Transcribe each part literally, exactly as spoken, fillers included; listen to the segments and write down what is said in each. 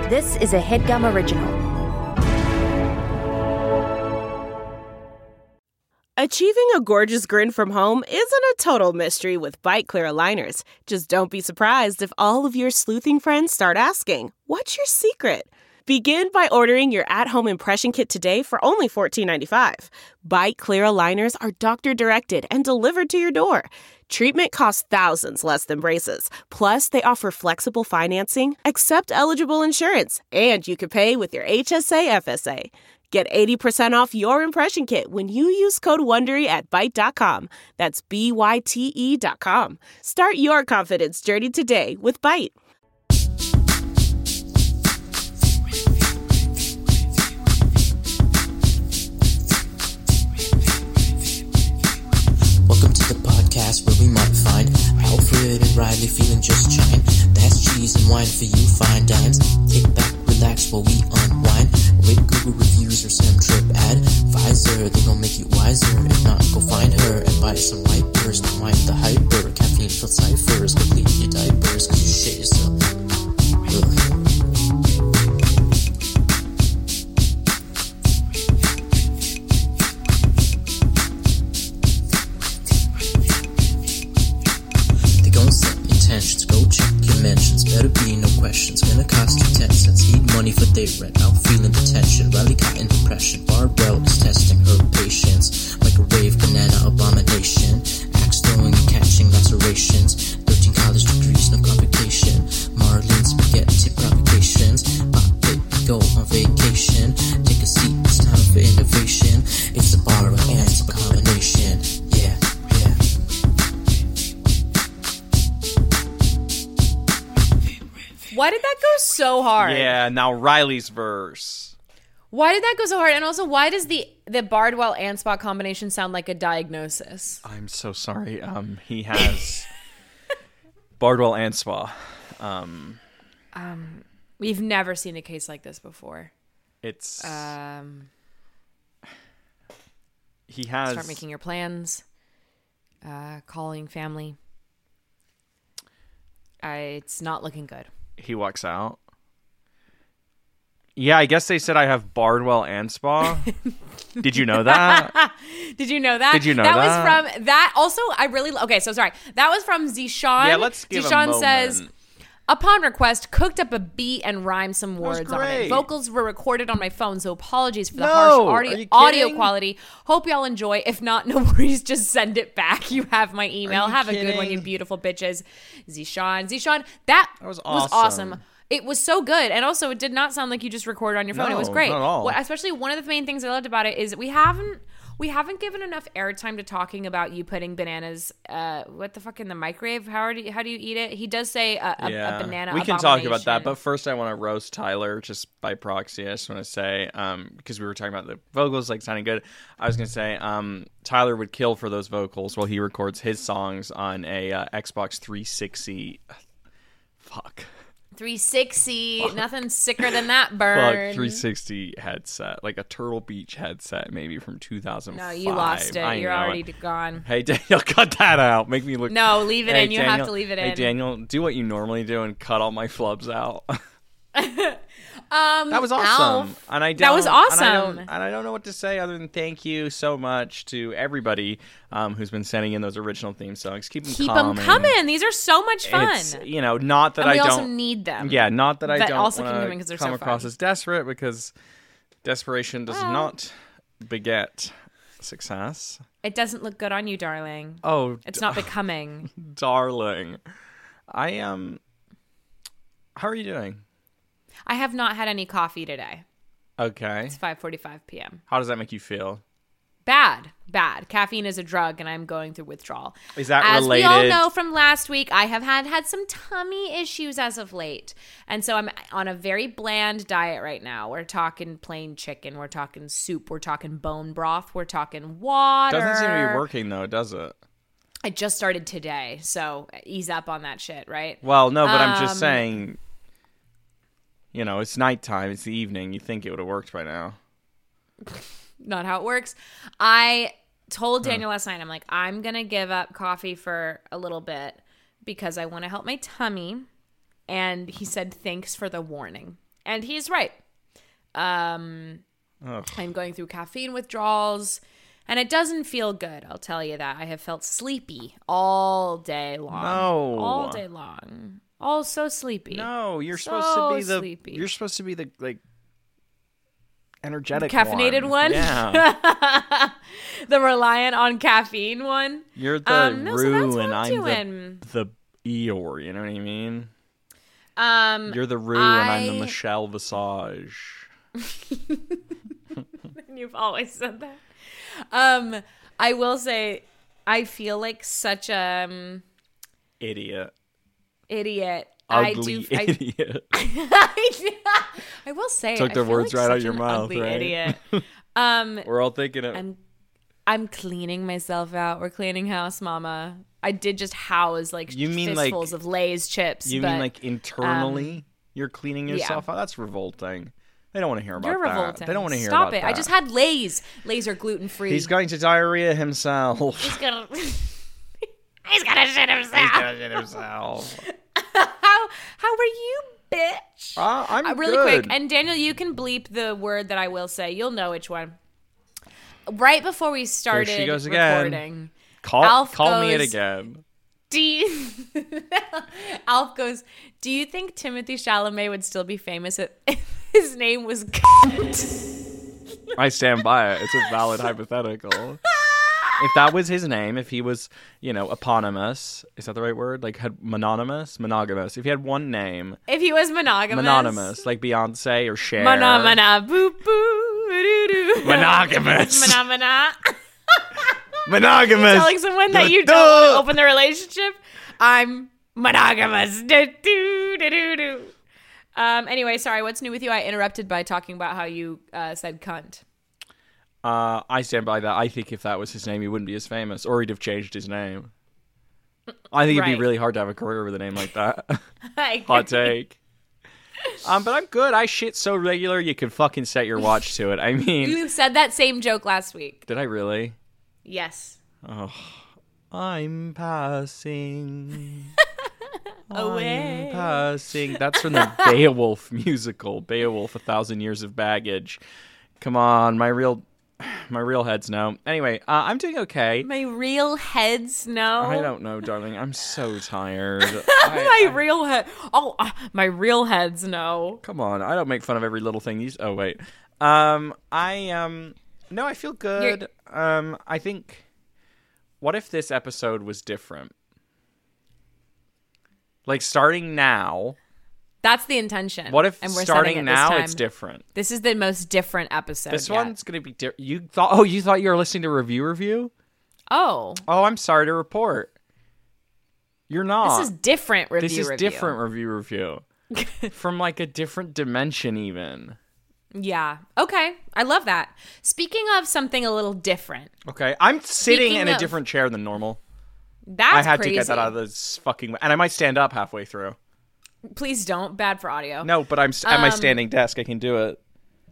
This is a HeadGum original. Achieving a gorgeous grin from home isn't a total mystery with Byte Clear aligners. Just don't be surprised if all of your sleuthing friends start asking, "What's your secret?" Begin by ordering your at-home impression kit today for only fourteen ninety-five. Byte Clear aligners are doctor-directed and delivered to your door. Treatment costs thousands less than braces. Plus, they offer flexible financing, accept eligible insurance, and you can pay with your H S A F S A. Get eighty percent off your impression kit when you use code WONDERY at byte dot com. That's B Y T E dot com. Start your confidence journey today with Byte. Welcome to the podcast where we might find Alfred and Riley feeling just chine. That's cheese and wine for you fine dimes. Kick back, relax while we unwind. With Google reviews or some trip advisor, they gon' make you wiser. If not, go find her and buy some wipers. Don't mind the hyper, caffeine filled ciphers. Go clean your diapers, cause you shit yourself. Ugh. Intentions, go check your mentions. Better be no questions. Gonna cost you ten cents. Need money for their rent. Out feeling the tension. Rally cotton depression. Barbell is testing her patience. Microwave banana abomination. Axe throwing and catching lacerations. Thirteen college degrees, no complication. Marlene spaghetti propagations. Pop it, go on vacation. Take a seat, it's time for innovation. It's a bar and it's a combination. Yeah, yeah. Why did that go so hard? Yeah, now Riley's verse. Why did that go so hard? And also, why does the, the Bardwell-Anspaugh combination sound like a diagnosis? I'm so sorry. Um, he has Bardwell-Anspaugh. Um, um, we've never seen a case like this before. It's um, he has start making your plans. Uh, calling family. Uh, it's not looking good. He walks out. Yeah, I guess they said I have Bardwell-Anspaugh. Did you know that? Did you know that? Did you know that? that? That was from that. Also, I really okay. So sorry. That was from Zishan. Yeah, let's give Zishan a moment. says, upon request, cooked up a beat and rhymed some words on it. Vocals were recorded on my phone, so apologies for the No, harsh are audio, you audio kidding? quality. Hope y'all enjoy. If not, no worries. Just send it back. You have my email. Are you Have a good one, you kidding? beautiful bitches. Zishan. Zishan, that, That was was awesome. awesome. It was so good. And also, it did not sound like you just recorded on your phone. No, it was great. not at all. What, especially one of the main things I loved about it is we haven't we haven't given enough airtime to talking about you putting bananas uh what the fuck in the microwave. How do you, how do you eat it? He does say a, a, yeah. a banana We can talk about that, abomination. but first I want to roast Tyler just by proxy. I just want to say, um, because we were talking about the vocals like sounding good. I was gonna say, um, Tyler would kill for those vocals while he records his songs on a uh, Xbox three sixty. Fuck. three sixty, nothing sicker than that Fuck, burn. three sixty headset, like a Turtle Beach headset, maybe from two thousand five. No, you lost it. I You're know already it. gone. Hey Daniel, cut that out. Make me look. No, leave it Hey, in. You Daniel- have to leave it Hey in. Daniel, do what you normally do and cut all my flubs out. Um, That was awesome, Alf. and I don't, That was And I, awesome. don't, and I don't know what to say other than thank you so much to everybody um, who's been sending in those original theme songs. Keep them Keep coming. them coming. These are so much fun. It's, you know, not that and we I also don't need them. Yeah, not that I But don't also keep them want coming 'cause to they're come so across fun. as desperate, because desperation does Well. not beget success. It doesn't look good on you, darling. Oh, It's not becoming. darling. I am. Um, how are you doing? I have not had any coffee today. Okay. It's five forty-five p.m. How does that make you feel? Bad, bad. Caffeine is a drug, and I'm going through withdrawal. Is that as related? we all know from last week, I have had had some tummy issues as of late, and so I'm on a very bland diet right now. We're talking plain chicken, we're talking soup, we're talking bone broth, we're talking water. Doesn't seem to be working though, does it? I just started today, so ease up on that shit, right? Well, no, but I'm Um, just saying. You know, it's nighttime. It's the evening. You think it would have worked by now. Not how it works. I told Daniel last night, I'm like, I'm going to give up coffee for a little bit because I want to help my tummy. And he said, thanks for the warning. And he's right. Um, Ugh. I'm going through caffeine withdrawals, and it doesn't feel good. I'll tell you that. I have felt sleepy all day long. No. All day long. All so sleepy. No, you're So supposed to be the. sleepy. You're supposed to be the like energetic, Caffeinated one? Yeah. The reliant on caffeine one? You're the Um, no, so Rue that's what and I'm I'm doing. the the Eeyore. You know what I mean? Um, You're the Rue and I'm the I- Michelle Visage. You've always said that. Um, I will say, I feel like such a um, Idiot. idiot. Ugly I do. idiot. I, I will say, Took I the feel words like right out such your an mouth, ugly right? Idiot. Um, We're all thinking it. I'm, I'm cleaning myself out. We're cleaning house, Mama. I did just house like You mean, like- fistfuls of Lay's chips. You but mean like internally you're cleaning yeah. yourself out? That's revolting. They don't want to hear about You're that. revolting. They don't want to hear Stop about it. that. I just had Lay's. Lay's are gluten free. He's going to diarrhea himself. He's gonna. He's gonna shit himself. He's gonna shit himself. how how are you, bitch? Uh, I'm Uh, really good. quick, and Daniel, you can bleep the word that I will say. You'll know which one. Right before we started she goes again. recording, call Alf call me it goes- again. do you, Alf goes, do you think Timothy Chalamet would still be famous if his name was Cunt? I stand by it. It's a valid hypothetical. If that was his name, if he was, you know, eponymous, is that the right word? Like, had mononymous? Monogamous. If he had one name, If he was monogamous. mononymous, like Beyonce or Cher. Mana, mana, boo, boo, doo, doo. Monogamous. Mana, mana. Monogamous. Telling someone that you don't want to open the relationship. I'm monogamous. Do, do, do, do, do. Um, anyway, sorry, what's new with you? I interrupted by talking about how you uh, said cunt. Uh, I stand by that. I think if that was his name, he wouldn't be as famous, or he'd have changed his name. I think it'd Right. be really hard to have a career with a name like that. I Hot agree. take. Um, but I'm good. I shit so regular you could fucking set your watch to it. I mean, You said that same joke last week. did I really? Yes. Oh, I'm passing. Away. I'm passing. That's from the Beowulf musical. Beowulf, A Thousand Years of Baggage. Come on, my real, my real heads know. Anyway, uh, I'm doing okay. My real heads know. I don't know, darling. I'm so tired. my I, I, real head. Oh, uh, my real heads know. come on, I don't make fun of every little thing. You. Oh wait. Um, I um, no, I feel good. Um, I think. What if this episode was different? Like starting now. That's the intention. What if and we're setting starting it this now time. it's different? This is the most different episode. This yet. one's gonna be different. You thought? Oh, you thought you were listening to review review? Oh, Oh, I'm sorry to report. You're not. this is different review. This is review. different review review. From like a different dimension, even. Yeah. Okay. I love that. Speaking of something a little different, Okay, I'm sitting Speaking in a of- different chair than normal. that's I had crazy. to get that out of this fucking. And I might stand up halfway through. Please don't. Bad for audio. No, but I'm at my Um, standing desk. I can do it.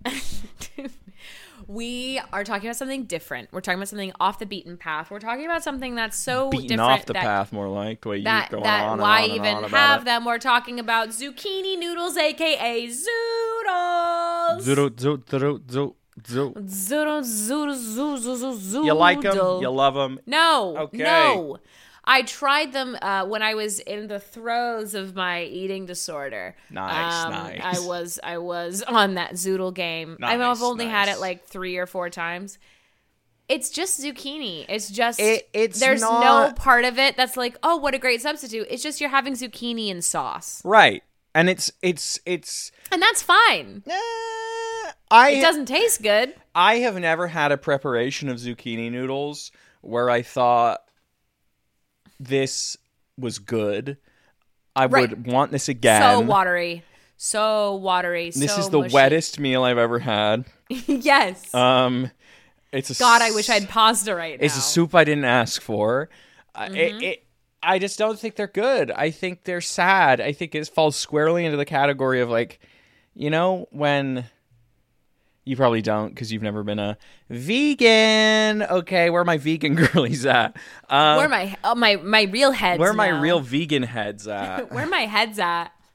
We are talking about something different. We're talking about something off the beaten path. We're talking about something that's so Beating different off the that, path, more like the way that, you go that on and why on and even on about have it. them. We're talking about zucchini noodles, aka zoodles. Zoodle, zoodle, zoodle, zoodle, zoodle. Zoodle, zoodle, zoodle, zoodle, zoodle. You like them? You love them? No, Okay. no. I tried them uh, when I was in the throes of my eating disorder. Nice, Um, nice. I was I was on that zoodle game. I mean, I've Nice, only had nice. it like three or four times. It's just zucchini. It's just It- it's there's no not- part of it that's like, oh, what a great substitute. It's just you're having zucchini and sauce, Right. And it's it's it's. and that's fine. Eh, I It doesn't taste good. I have never had a preparation of zucchini noodles where I thought this was good. I Right. would want this again. So watery, so watery. This so is the mushy. wettest meal I've ever had. Yes. Um, it's a God, I s- wish I had pasta right now. It's a soup I didn't ask for. Uh, Mm-hmm. it, it, I just don't think they're good. I think they're sad. I think it falls squarely into the category of like, you know, when you probably don't because you've never been a vegan. Okay, where are my vegan girlies at? Uh, Where my oh, my my real heads? where are my now. real vegan heads at? Where my heads at?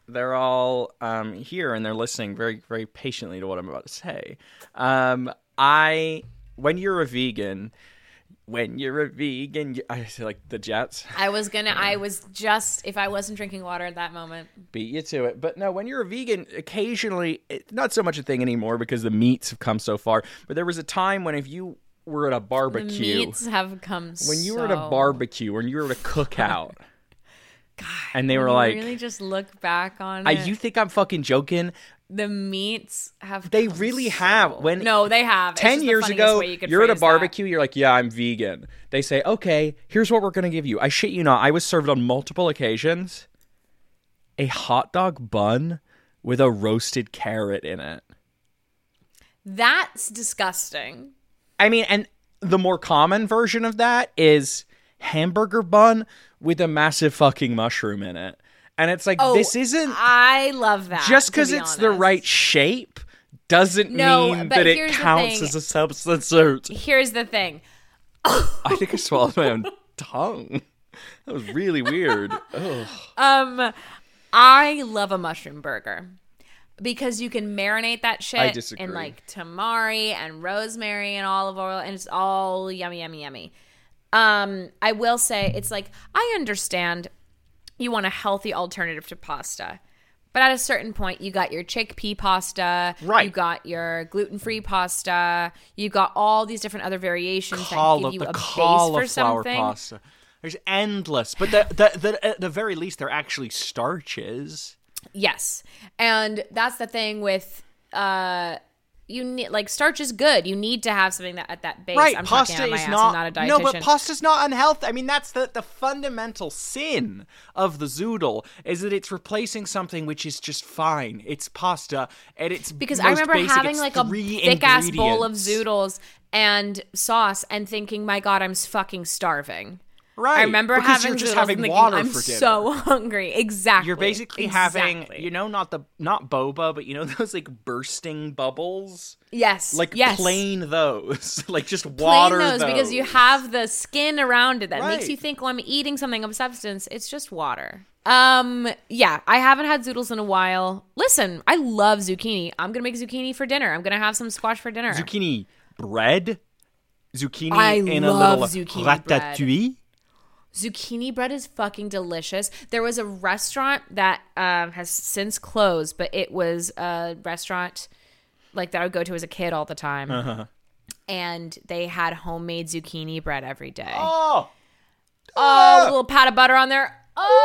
they're all um, here and they're listening very, very patiently to what I'm about to say. Um, I, when you're a vegan, when you're a vegan, you, I say like the Jets. I was gonna. I was just. If I wasn't drinking water at that moment, beat you to it. But no, when you're a vegan, occasionally, it's not so much a thing anymore because the meats have come so far. But there was a time when if you were at a barbecue, the meats have come. When you so... were at a barbecue, when you were at a cookout. God, and they were you like, really just look back on I, it. you think I'm fucking joking? The meats have. They really so... have. When no, they have. Ten it's years ago, you you're at a that. barbecue. You're like, yeah, I'm vegan. They say, okay, here's what we're gonna give you. I shit you not. I was served on multiple occasions a hot dog bun with a roasted carrot in it. That's disgusting. I mean, and the more common version of that is hamburger bun with a massive fucking mushroom in it. And it's like, oh, this isn't... I love that. Just because be it's honest. the right shape doesn't no, mean but that it here's the counts thing. as a substitute. Here's the thing. I think I swallowed my own tongue. That was really weird. Ugh. Um, I love a mushroom burger. Because you can marinate that shit I disagree. in like tamari and rosemary and olive oil, and it's all yummy, yummy, yummy. Um, I will say it's like, I understand you want a healthy alternative to pasta, but at a certain point, you got your chickpea pasta, right? You got your gluten-free pasta, you got all these different other variations Cauli- that give you the a base cauliflower for something. Pasta. There's endless, but the, the, the, at the very least, they're actually starches. Yes, and that's the thing with uh, you need like starch is good. You need to have something that at that base. Right, I'm pasta talking out of my is ass. not, I'm not a dietitian. no, but pasta's not unhealthy. I mean, that's the the fundamental sin of the zoodle is that it's replacing something which is just fine. It's pasta, and it's because most I remember basic, having it's like a three thick ass bowl of ingredients. zoodles and sauce and thinking, my God, I'm fucking starving. Right. I remember because having you're just zoodles having and thinking, water I'm for dinner. so hungry. Exactly. You're basically exactly. having, you know, not the not boba, but you know those like bursting bubbles. Yes. Like yes. plain those, like just Plain water those, those because you have the skin around it that Right. makes you think, well, I'm eating something of substance. It's just water. Um, yeah, I haven't had zoodles in a while. Listen, I love zucchini. I'm gonna make zucchini for dinner. I'm gonna have some squash for dinner. zucchini bread, zucchini I in a love little zucchini bread. ratatouille. Zucchini bread is fucking delicious. There was a restaurant that um, has since closed, but it was a restaurant like that I would go to as a kid all the time. Uh-huh. And they had homemade zucchini bread every day. Oh, Oh, a little pat of butter on there.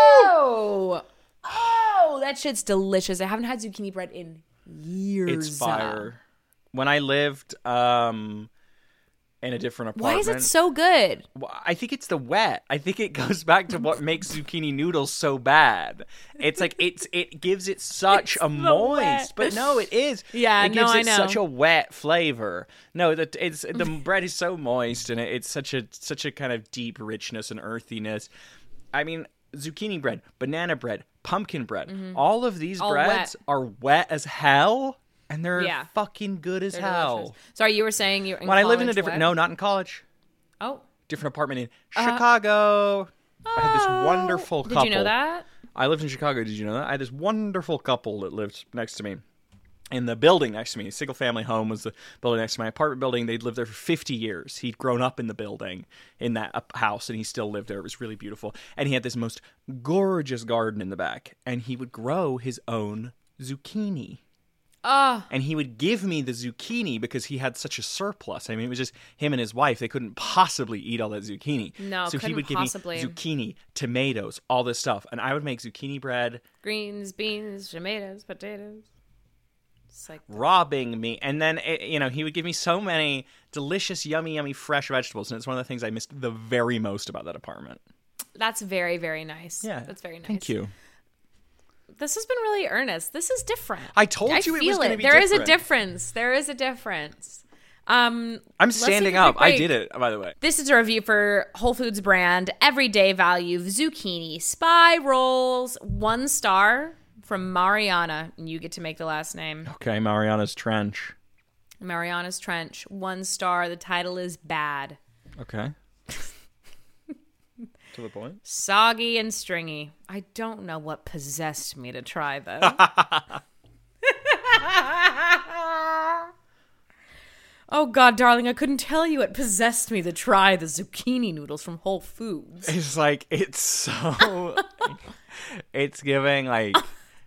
Oh, oh, that shit's delicious. I haven't had zucchini bread in years. it's fire. When I lived um, in a different Why apartment, is it so good? I think it's the wet. I think it goes back to what makes zucchini noodles so bad. It's like it's it gives it such It's a the moist, wet. but no, it is. Yeah, it gives no, I it know. such a wet flavor. No, that it's the bread is so moist, and it, it's such a such a kind of deep richness and earthiness. I mean, zucchini bread, banana bread, pumpkin bread, all of these All breads wet. are wet as hell, and they're Yeah. fucking good as They're hell. delicious. Sorry, you were saying you were in When I lived in a college, different what? no, not in college. Oh, Different apartment in Uh-huh. Chicago. I had this wonderful couple. did you know that? I lived in Chicago. Did you know that? I had this wonderful couple that lived next to me. In the building next to me, a single family home was the building next to my apartment building. They'd lived there for fifty years. He'd grown up in the building, in that up- house, and he still lived there. It was really beautiful. And he had this most gorgeous garden in the back. And he would grow his own zucchini. Oh, And he would give me the zucchini because he had such a surplus. I mean, it was just him and his wife. They couldn't possibly eat all that zucchini. No, so he couldn't would give possibly. me zucchini, tomatoes, all this stuff. And I would make zucchini bread, greens, beans, tomatoes, potatoes. It's like robbing me. And then, it, you know, he would give me so many delicious, yummy, yummy, fresh vegetables. And it's one of the things I missed the very most about that apartment. that's very, very nice. Yeah. That's very nice. Thank you. This has been really earnest. This is different. I told you it was feel gonna be There is a different. difference. There is a difference. Um, I'm let's take standing a up. quick I break. did it, by the way. This is a review for Whole Foods brand everyday value zucchini spirals, one star from Mariana. And you get to make the last name. Okay, Mariana's Trench. Mariana's Trench, one star. The title is Bad. Okay. to the point. Soggy and stringy. I don't know what possessed me to try them. Oh, God, darling, I couldn't tell you it possessed me to try the zucchini noodles from Whole Foods. It's like, it's so... it's giving, like,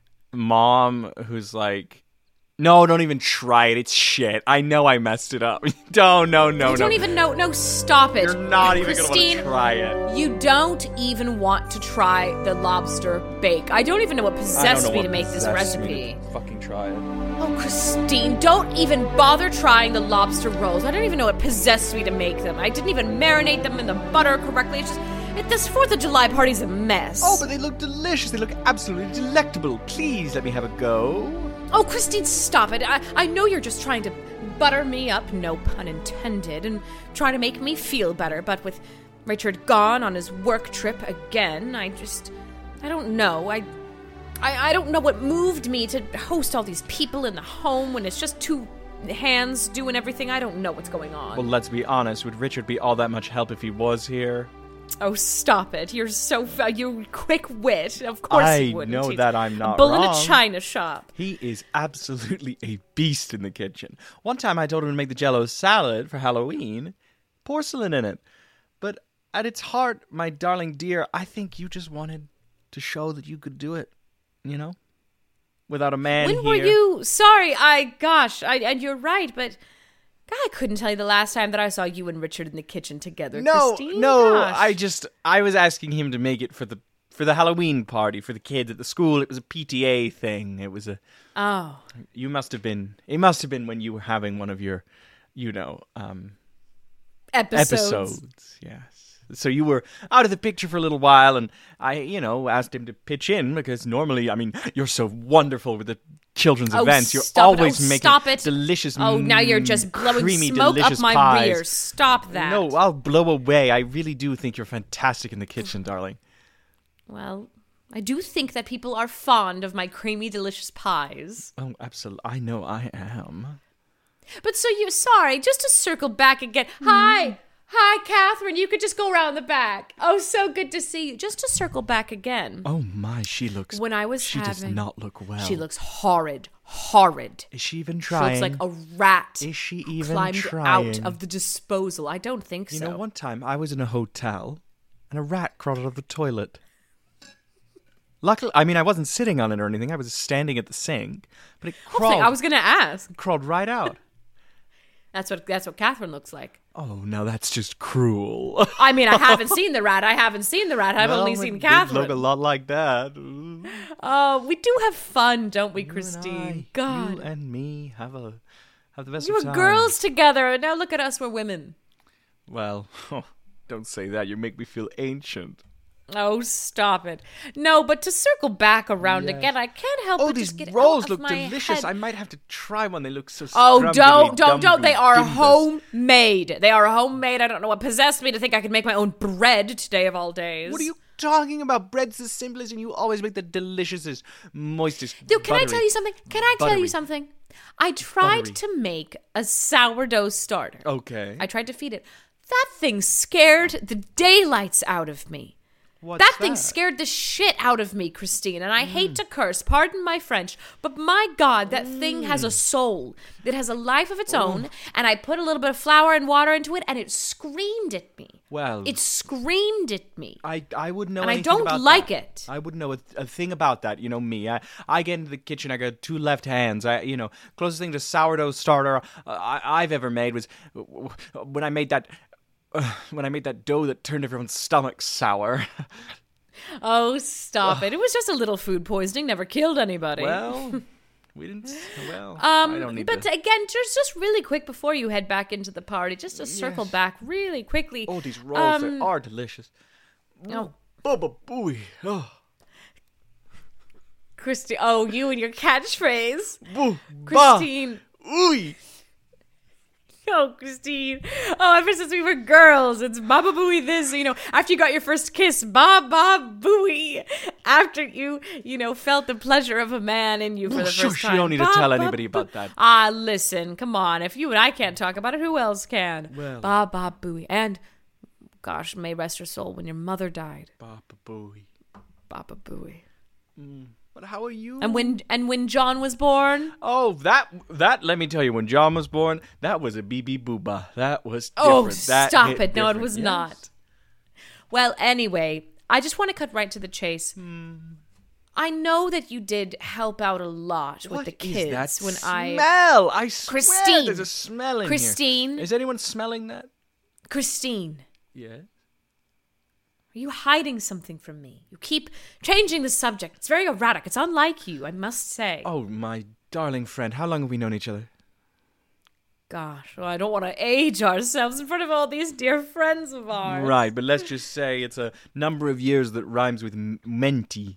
mom who's like, no, don't even try it. It's shit. I know I messed it up. Don't, no, no, no. You don't even know. No, stop it. You're not even going to Christine, want to try it. You don't even want to try the lobster bake. I don't even know what possessed me to make this recipe. Fucking try it. Oh, Christine, don't even bother trying the lobster rolls. I don't even know what possessed me to make them. I didn't even marinate them in the butter correctly. It's just, it, this fourth of July party's a mess. Oh, but they look delicious. They look absolutely delectable. Please let me have a go. Oh, Christine, stop it. I, I know you're just trying to butter me up, no pun intended, and try to make me feel better, but with Richard gone on his work trip again, I just, I don't know. I, I, I don't know what moved me to host all these people in the home when it's just two hands doing everything. I don't know what's going on. Well, let's be honest. Would Richard be all that much help if he was here? Oh, stop it. You're so... Fa- you're quick wit. Of course I you wouldn't. know He's that I'm not a bull wrong. in a china shop. He is absolutely a beast in the kitchen. One time I told him to make the Jell-O salad for Halloween. Porcelain in it. But at its heart, my darling dear, I think you just wanted to show that you could do it. You know? Without a man When here. were you... Sorry, I... Gosh, I, and you're right, but... God, I couldn't tell you the last time that I saw you and Richard in the kitchen together, No, Christine. no, Gosh. I just... I was asking him to make it for the for the Halloween party for the kids at the school. It was a P T A thing. It was a... Oh. You must have been... It must have been when you were having one of your, you know... um Episodes. Episodes, yes. So you were out of the picture for a little while, and I, you know, asked him to pitch in because normally, I mean, you're so wonderful with the children's Oh, events. You're stop it. always Oh, making stop it. delicious, Oh, now you're mm, just blowing creamy, smoke up delicious my pies. rear. Stop that. No, I'll blow away. I really do think you're fantastic in the kitchen, darling. Well, I do think that people are fond of my creamy, delicious pies. Oh, absolutely. I know I am. But so you, sorry, just to circle back again. Hi. Hi, Catherine. You could just go around the back. Oh, so good to see you. Just to circle back again. Oh my, she looks... When I was She does having- not look well. She looks horrid. Horrid. Is she even She trying? looks like a rat. Is she who even climbed trying? out of the disposal. I don't think You so. know, one time I was in a hotel and a rat crawled out of the toilet. Luckily, I mean, I wasn't sitting on it or anything. I was standing at the sink, but it crawled. I was going to ask. crawled right out. That's what that's what Catherine looks like. Oh, now that's just cruel. I mean, I haven't seen the rat. I haven't seen the rat. I've Well, only it seen did Catherine. Look a lot like that. Ooh. Oh, we do have fun, don't we, You and Christine? I, God. you and me have a have the best You of were times. girls together, and now look at us, we're women. Well, don't say that. You make me feel ancient. Oh, stop it. No, but to circle back around Yes. again, I can't help Oh, but these just get rolls out of look my delicious. head. I might have to try one. They look so. Oh, scrumptious, don't, don't, don't. They are dumpy. homemade. They are homemade. I don't know what possessed me to think I could make my own bread today of all days. What are you talking about? Bread's the simplest, and you always make the deliciousest, moistest. Dude, can I buttery. tell you something? Can I tell Buttery. you something? I tried Buttery. to make a sourdough starter. Okay. I tried to feed it. That thing scared the daylights out of me. What's that thing scared the shit out of me, Christine, and I hate to curse, pardon my French, but my God, that thing has a soul. It has a life of its own, and I put a little bit of flour and water into it, and it screamed at me. Well, It screamed at me. I I wouldn't know And I anything don't about like that. it. I wouldn't know a, a thing about that. You know me. I I get into the kitchen. I got two left hands. I you know closest thing to sourdough starter uh, I, I've ever made was when I made that uh, when I made that dough that turned everyone's stomach sour. Oh, stop it. It was just a little food poisoning, never killed anybody. Well, we didn't. Well, I don't Um, need but to. again, just just really quick before you head back into the party, just to circle back really quickly. Oh, these rolls um, they are delicious. Oh, Bubba booey. Oh. Christy. Oh, you and your catchphrase, Boo, Christine. Ba, ooey. Oh, Christine. Oh, ever since we were girls, it's Baba Booey this, you know, after you got your first kiss, Baba Booey. After you, you know, felt the pleasure of a man in you for Oh, the shush, first you time. don't need to tell Baba anybody Boo- about that. Ah, listen, come on. If you and I can't talk about it, who else can? Well. Baba Booey. And gosh, may rest her soul, when your mother died. Baba Booey. Baba Booey. Mm. But how are you? And when and when John was born? Oh, that that let me tell you, when John was born, that was a B B Booba. That was different. Oh, that stop it. No, it different. was Yes. not. Well, anyway, I just want to cut right to the chase. Hmm. I know that you did help out a lot with What the is kids that when I smell? I swear Christine. there's a smell in Christine. here. Is anyone smelling that? Christine, Yeah. are you hiding something from me? You keep changing the subject. It's very erratic. It's unlike you, I must say. Oh, my darling friend, how long have we known each other? Gosh, well, I don't want to age ourselves in front of all these dear friends of ours. Right, but let's just say it's a number of years that rhymes with m- menti.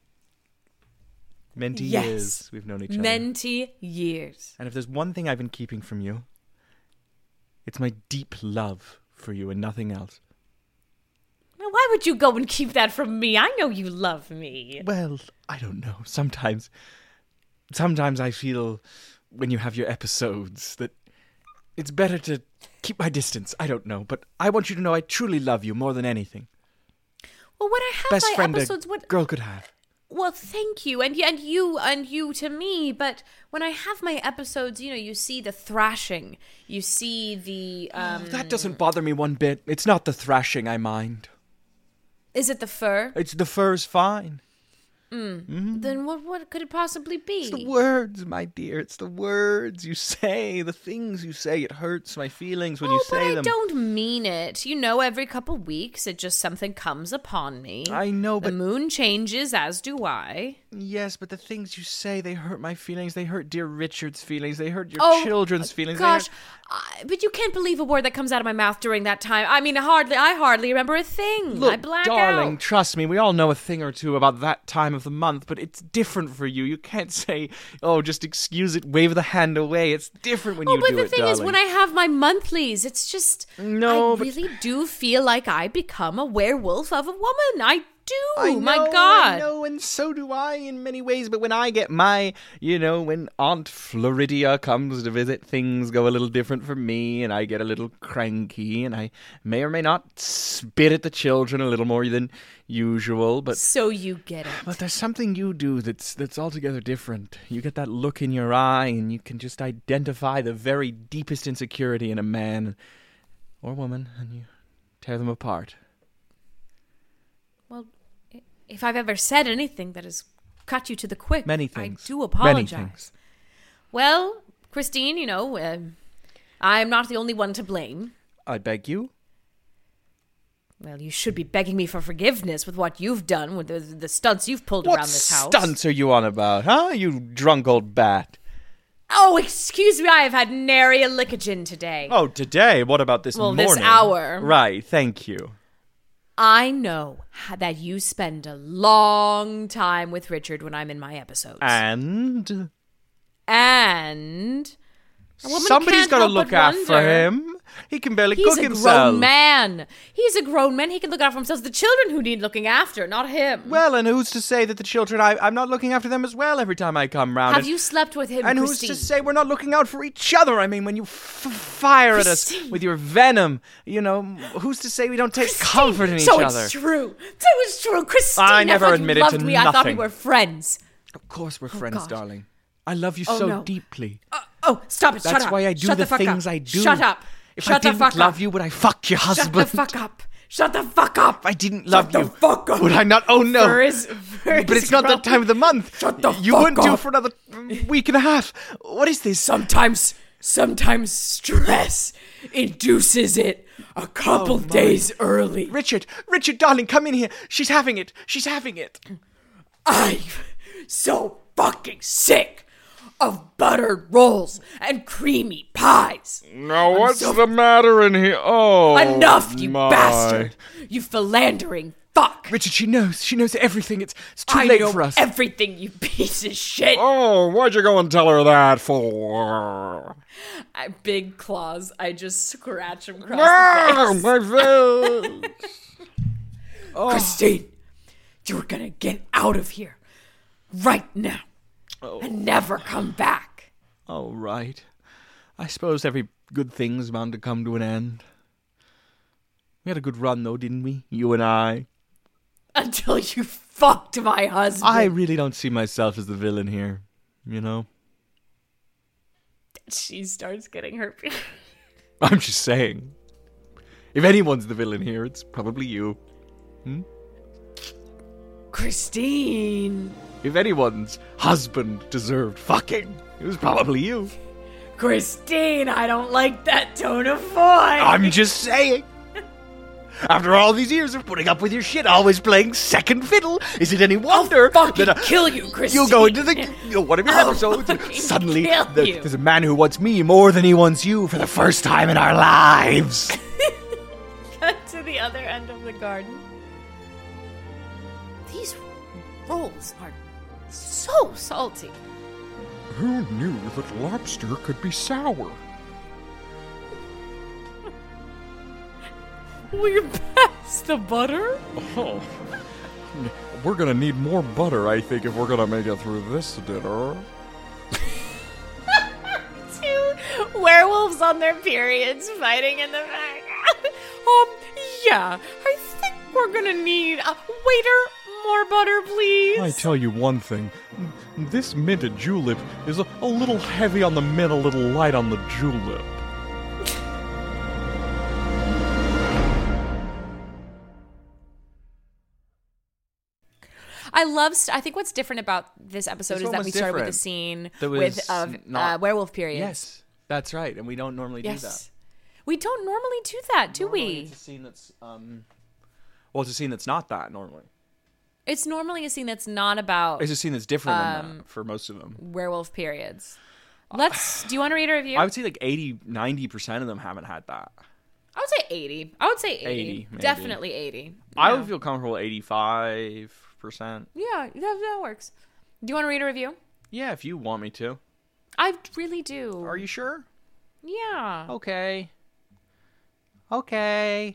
Menti Yes. years we've known each other. Menti years. And if there's one thing I've been keeping from you, it's my deep love for you and nothing else. Now, why would you go and keep that from me? I know you love me. Well, I don't know. Sometimes, sometimes I feel when you have your episodes that it's better to keep my distance. I don't know, but I want you to know I truly love you more than anything. Well, when I have Best my friend episodes, a what? girl could have. Well, thank you, and y- and you and you to me. But when I have my episodes, you know, you see the thrashing, you see the. Um, Oh, that doesn't bother me one bit. It's not the thrashing I mind. Is it the fur? It's the fur's fine. Then what? What could it possibly be? It's the words, my dear. It's the words you say, the things you say. It hurts my feelings when oh, you but say I them. don't mean it. You know, every couple weeks, it just something comes upon me. I know, the but moon changes, as do I. yes, but the things you say, they hurt my feelings. They hurt dear Richard's feelings. They hurt your Oh, children's feelings. They Gosh, hurt- I, but you can't believe a word that comes out of my mouth during that time. I mean, hardly. I hardly remember a thing. Look, I black darling, out. trust me, we all know a thing or two about that time of the month, but it's different for you. You can't say, oh, just excuse it, wave the hand away. It's different when Oh, you but do the it, thing darling. is, when I have my monthlies, it's just No, I but- really do feel like I become a werewolf of a woman. I do. I know, my God. I know, and so do I in many ways. But when I get my, you know, when Aunt Floridia comes to visit, things go a little different for me, and I get a little cranky, and I may or may not spit at the children a little more than usual. But So you get it. but there's something you do that's that's altogether different. You get that look in your eye, and you can just identify the very deepest insecurity in a man or woman, and you tear them apart. Well, i- if I've ever said anything that has cut you to the quick, Many things. I do Many apologize. things. Well, Christine, you know, um, I'm not the only one to blame. I beg you. Well, you should be begging me for forgiveness with what you've done, with the, the stunts you've pulled What around this house. stunts are you on about, huh? You drunk old bat. Oh, excuse me, I have had nary a lickogen today. Oh, today? What about this Well, morning? this hour. Right, thank you. I know h- that you spend a long time with Richard when I'm in my episodes. And and a woman somebody's can't got to help look but after wonder. him. He can barely He's cook a himself. grown man. He's a grown man. He can look out for himself. It's the children who need looking after, not him. Well, and who's to say that the children, I, I'm not looking after them as well every time I come round. Have and, you slept with him, And Christine? who's to say we're not looking out for each other? I mean, when you f- fire at us Christine. with your venom, you know, who's to say we don't take comfort in each so other? it's true. So it's true. Christine, I never thought admitted you loved to me. I thought we nothing. were friends. Of course we're friends, God. darling. I love you Oh, so no. deeply. Uh, oh, stop it. Shut That's up. why I do Shut the, the fuck things up. I do. Shut up. If Shut I the didn't fuck love up. you, would I fuck your husband? Shut the fuck up. Shut the fuck up. If I didn't love Shut you, the fuck up. would I not? Oh no! Fur is- fur but is it's not that grumpy. time of the month. Shut the you fuck wouldn't do up. for another week and a half. What is this? Sometimes, sometimes stress induces it a couple Oh, my. days early. Richard, Richard, darling, come in here. She's having it. She's having it. I'm so fucking sick of buttered rolls and creamy pies. Now, what's so- the matter in here? Oh, Enough, you bastard! You philandering fuck! Richard, she knows. She knows everything. It's, it's too I late know for us. everything, you piece of shit! Oh, why'd you go and tell her that for? I, big claws. I just scratch him across Ah, the face. my face. Christine, you're gonna get out of here right now and never come back. Oh, right. I suppose every good thing's bound to come to an end. We had a good run, though, didn't we? You and I. Until you fucked my husband. I really don't see myself as the villain here, you know? She starts getting her period. I'm just saying. If anyone's the villain here, it's probably you. Hmm? Christine. If anyone's husband deserved fucking, it was probably you. Christine, I don't like that tone of voice. I'm just saying. After all these years of putting up with your shit, always playing second fiddle, is it any wonder I'll fucking that I, kill you, Christine? you go into the you know, one of your I'll episodes, and fucking suddenly kill the, you. there's a man who wants me more than he wants you for the first time in our lives. Cut to the other end of the garden. These rolls are so salty. Who knew that lobster could be sour? We're past the butter? Oh, we're gonna need more butter, I think, if we're gonna make it through this dinner. Two werewolves on their periods fighting in the background. um, yeah, I think we're gonna need a waiter. More butter, please. I tell you one thing, this minted julep is a, a little heavy on the mint, a little light on the julep. I love. St- I think what's different about this episode This is one that was we started with different. a scene That was with of not- uh, werewolf periods. Yes, that's right, and we don't normally do that. Yes. We don't normally do that, do Normally we? It's a scene that's um. Well, it's a scene that's not that normally. It's normally a scene that's not about It's a scene that's different than Um, that for most of them. werewolf periods. Let's. Do you want to read a review? I would say like eighty, ninety percent of them haven't had that. I would say eighty. I would say eighty. eighty, maybe. Definitely eighty. I Yeah. would feel comfortable at eighty-five percent. Yeah, that, that works. Do you want to read a review? Yeah, if you want me to. I really do. Are you sure? Yeah. Okay. Okay.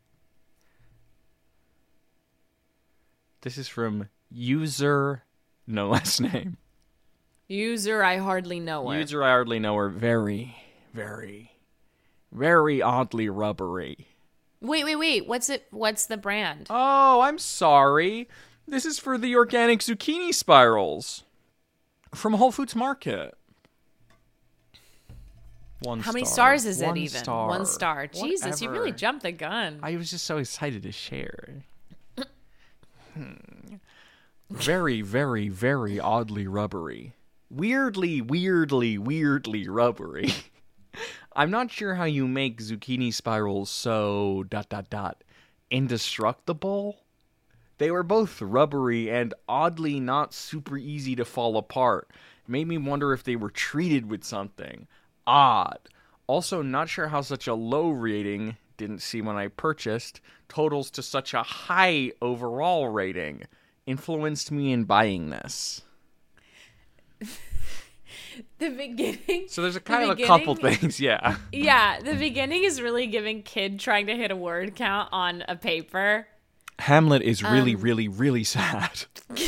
This is from user, no last name. User, I hardly know her. User, I hardly know her. Very, very, very oddly rubbery. Wait, wait, wait. What's it? What's the brand? Oh, I'm sorry. This is for the organic zucchini spirals from Whole Foods Market. One How many star. stars is One it even? Star. One star. Jesus, you Whatever. really jumped the gun. I was just so excited to share. Hmm. Very, very, very oddly rubbery. Weirdly, weirdly, weirdly rubbery. I'm not sure how you make zucchini spirals so dot dot dot indestructible. They were both rubbery and oddly not super easy to fall apart. It made me wonder if they were treated with something. Odd. Also, not sure how such a low rating, didn't see when I purchased, totals to such a high overall rating. Influenced me in buying this. The beginning. So there's a the kind of a beginning- couple things, yeah. Yeah, the beginning is really giving kid trying to hit a word count on a paper. Hamlet is really, Um. really, really sad.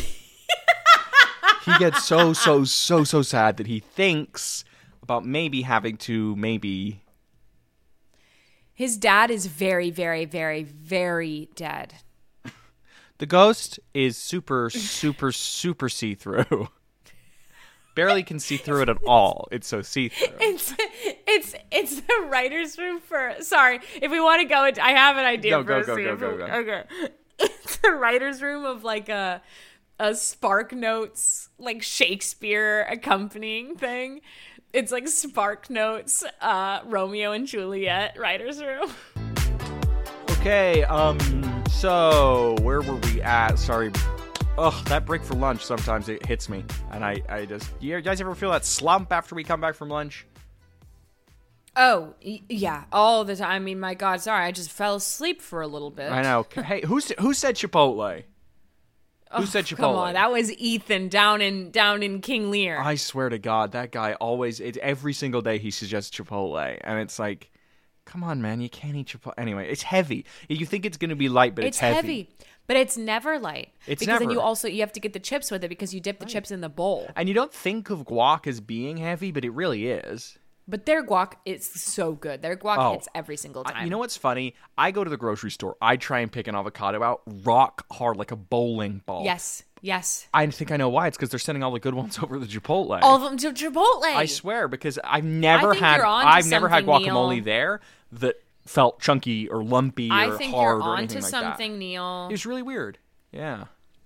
He gets so, so, so, so sad that he thinks about maybe having to maybe... His dad is very, very, very, very dead. The ghost is super, super, super see-through. Barely can see through it at all. It's so see-through. It's it's it's the writer's room for. Sorry, if we want to go, into, I have an idea No, for go, a go, scene. go, go, go. Okay, it's the writer's room of like a a Spark Notes like Shakespeare accompanying thing. It's like Spark Notes, uh, Romeo and Juliet writer's room. Okay, um, so where were we at? Sorry. Ugh, that break for lunch, sometimes it hits me. And I, I just, you guys ever feel that slump after we come back from lunch? Oh y- yeah, all the time. I mean, my God, sorry, I just fell asleep for a little bit. I know. Hey, who, s- who said Chipotle? Who said Chipotle? Come on, that was Ethan down in down in King Lear. I swear to God, that guy always, it's every single day he suggests Chipotle. And it's like, come on, man, you can't eat Chipotle. Anyway, it's heavy. You think it's going to be light, but it's, it's heavy. But it's never light. It's because then never. you also you have to get the chips with it because you dip the chips in the bowl. And you don't think of guac as being heavy, but it really is. But their guac is so good. Their guac Oh. hits every single time. I- you know what's funny? I go to the grocery store. I try and pick an avocado out rock hard like a bowling ball. Yes, yes. I think I know why. It's because they're sending all the good ones over to Chipotle. All of them to Chipotle. I swear, because I've never think had you're onto I've never had something, guacamole Neil. there that felt chunky or lumpy I or think hard you're or onto anything like something, that. Neil. It was really weird. Yeah.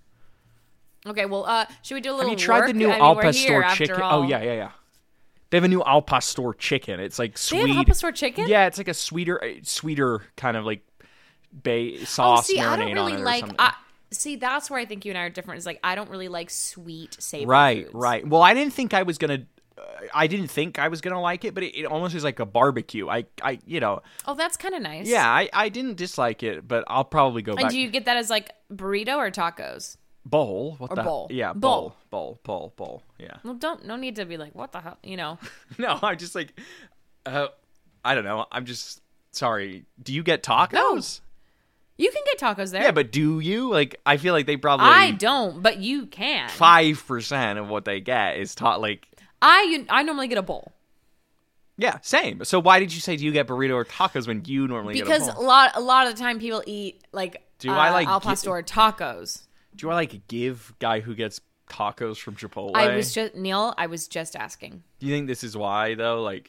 Okay, well, uh, should we do a little Have you tried work? the new I mean, Al we're Pastor here after chicken? all. Oh yeah, yeah, yeah. They have a new Al Pastor chicken. It's like They sweet. have Al Pastor chicken? Yeah, it's like a sweeter, uh, sweeter kind of like bay Oh, sauce see, I marinade don't really on it or like. something. I, see, that's where I think you and I are different. Is like I don't really like sweet, savory Right, foods. right. Well, I didn't think I was gonna. Uh, I didn't think I was gonna like it, but it, it almost is like a barbecue. I, I, you know, Oh, that's kind of nice. yeah. I, I didn't dislike it, but I'll probably go And back. do you get that as like burrito or tacos? Bowl. What Or the bowl. Yeah, Bowl. bowl, bowl, bowl, bowl. Yeah. Well, don't no need to be like what the hell, you know. No, I'm just like, uh, I don't know. I'm just sorry. Do you get tacos? You can get tacos there. Yeah, but do you? Like, I feel like they probably I don't, but you can. five percent of what they get is taught. Like, I I normally get a bowl yeah, same. So why did you say do you get burrito or tacos when you normally because get a a bowl? lot a lot of the time people eat like Do uh, I, like, al gi- pastor tacos. Do I like give guy who gets tacos from Chipotle? I was just Neil. I was just asking. Do you think this is why though? Like,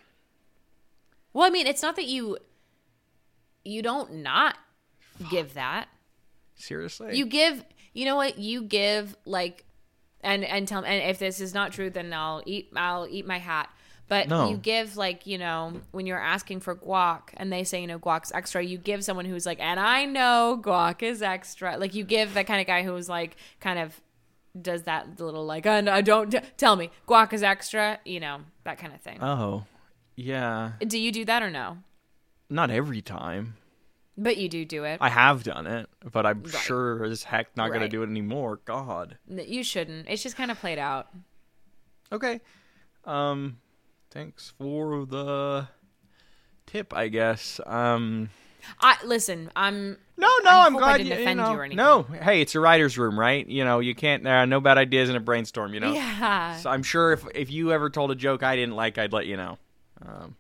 Well, I mean, it's not that you you don't not give that. seriously? You give. You know what? You give like, and and tell and if this is not true, then I'll eat. I'll eat my hat. But No. you give like you know when you're asking for guac and they say you know guac's extra. You give someone who's like, and I know guac is extra. Like you give that kind of guy who's like kind of does that little like, and I don't t- tell me guac is extra. You know that kind of thing. Oh, yeah. Do you do that or no? Not every time. But you do do it. I have done it, but I'm sure as heck not gonna Right. do it anymore. God. You shouldn't. It's just kind of played out. Okay. Um, thanks for the tip, I guess. Um, I listen. I'm no, no, I I'm hope I glad didn't you, you offend know. you or anything. No, hey, it's a writer's room, right? You know, you can't. Uh, no bad ideas in a brainstorm. You know. yeah. So I'm sure if if you ever told a joke I didn't like, I'd let you know. Um,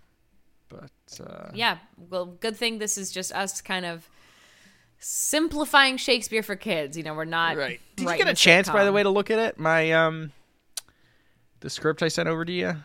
but uh, Yeah, well, good thing this is just us kind of simplifying Shakespeare for kids. You know, we're not right. Did you writing get a chance, by the sitcom. way, to look at it? My um, the script I sent over to you.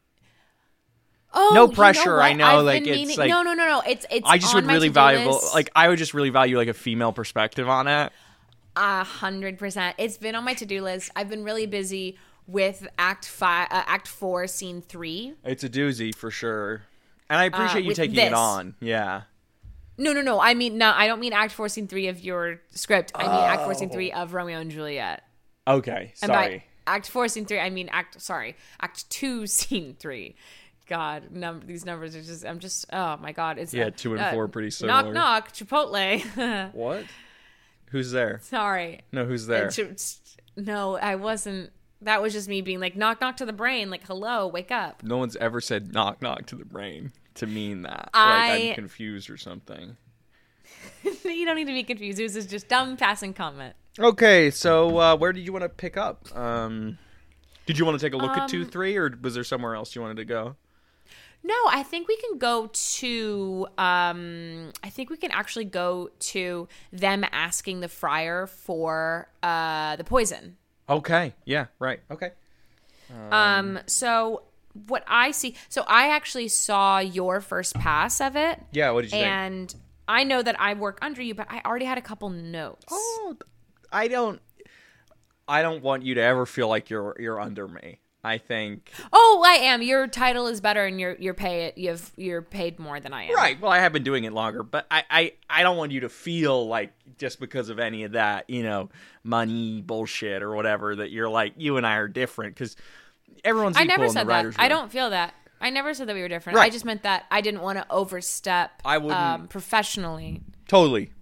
Oh, No you know pressure, what? I know, I've like, been it's meaning- like- no, no, no, no. It's it's. I just on would my really to-do valuable, list. like I would just really value like a female perspective on it. A hundred percent. It's been on my to-do list. I've been really busy with Act Five, uh, Act Four, Scene Three. It's a doozy for sure, and I appreciate you with taking this. it on. Yeah. No, no, no. I mean, no. I don't mean Act Four, Scene Three of your script. I mean Act Four, Scene Three of Romeo and Juliet. Okay. And Sorry. by Act Four, Scene Three, I mean Act. Sorry, Act Two, Scene Three. God, num- these numbers are just. I'm just. Oh my God, it's Yeah, uh, two and uh, four pretty Knock, similar. knock. Chipotle. What? Who's there? Sorry. No, who's there? It's- it's- No, I wasn't. That was just me being like, knock, knock to the brain. Like, hello, wake up. No one's ever said knock knock to the brain to mean that. I- Like I'm confused or something. You don't need to be confused. It was just- just dumb passing comment. Okay, so uh, where did you want to pick up? Um, did you want to take a look at Um, two, three, or was there somewhere else you wanted to go? No, I think we can go to. Um, I think we can actually go to them asking the friar for uh, the poison. Okay. Yeah. Right. Okay. Um, so what I see, so I actually saw your first pass of it. Yeah. What did you think? And I know that I work under you, but I already had a couple notes. Oh, I don't. I don't want you to ever feel like you're you're under me. I think. Oh, I am. Your title is better, and you're you're pay you've you're paid more than I am. Right. Well, I have been doing it longer, but I, I, I don't want you to feel like just because of any of that, you know, money bullshit or whatever, that you're like, you and I are different, because everyone's I equal never in said the writer's that. I room. don't feel that. I never said that we were different. Right. I just meant that I didn't want to overstep. I wouldn't- um, professionally. Totally.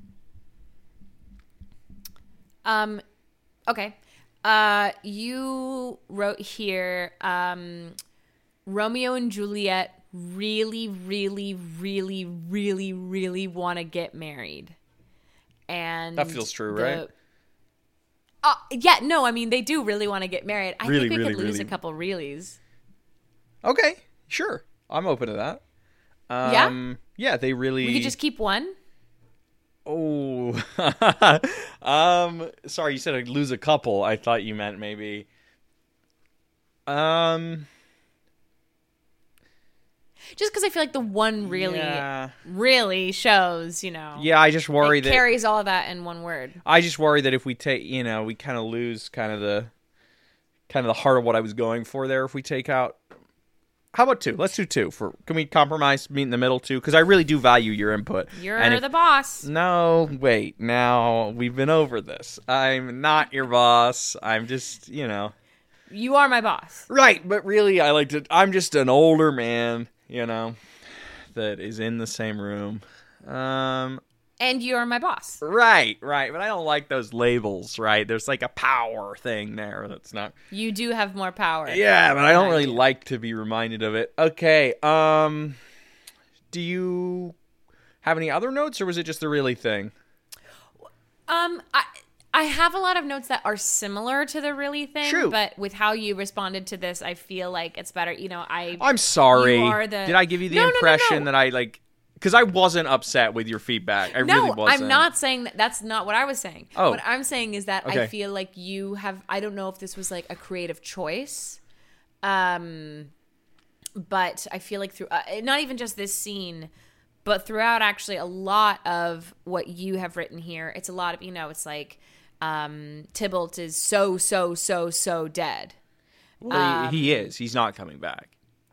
Um, okay. Uh, you wrote here, um, Romeo and Juliet really, really, really, really, really want to get married. And That feels true, the- right? Uh, yeah, no, I mean, they do really want to get married. I Really, think we really, could lose really. a couple reallys. Okay. Sure, I'm open to that. Um, yeah? Yeah, they really... We could just keep one? Oh. um, sorry, you said I'd lose a couple. I thought you meant maybe... Um... Just because I feel like the one really, yeah. really shows, you know. Yeah, I just worry it that... carries all of that in one word. I just worry that if we take, you know, we kind of lose kind of the... kind of the heart of what I was going for there if we take out... How about two? Let's do two. For Can we compromise, meet in the middle, too? Because I really do value your input. You're and if, the boss. No, wait. Now, we've been over this. I'm not your boss. I'm just, you know... You are my boss. Right, but really, I like to... I'm just an older man, you know, that is in the same room. Um... And you're my boss. Right, right. But I don't like those labels, right? There's like a power thing there that's not... You do have more power. Yeah, but I don't really do. like to be reminded of it. Okay, um... do you have any other notes, or was it just the really thing? Um, I... I have a lot of notes that are similar to the really thing, Shoot. but with how you responded to this, I feel like it's better. You know, I... I'm sorry. You are the... Did I give you the no, impression no, no, no. that I, like... Because I wasn't upset with your feedback. I no, really wasn't. I'm not saying that. That's not what I was saying. Oh. What I'm saying is that Okay. I feel like you have... I don't know if this was like a creative choice, um, but I feel like through... Uh, not even just this scene, but throughout actually a lot of what you have written here, it's a lot of, you know, it's like um, Tybalt is so, so, so, so dead. Well, um, he, he is. He's not coming back.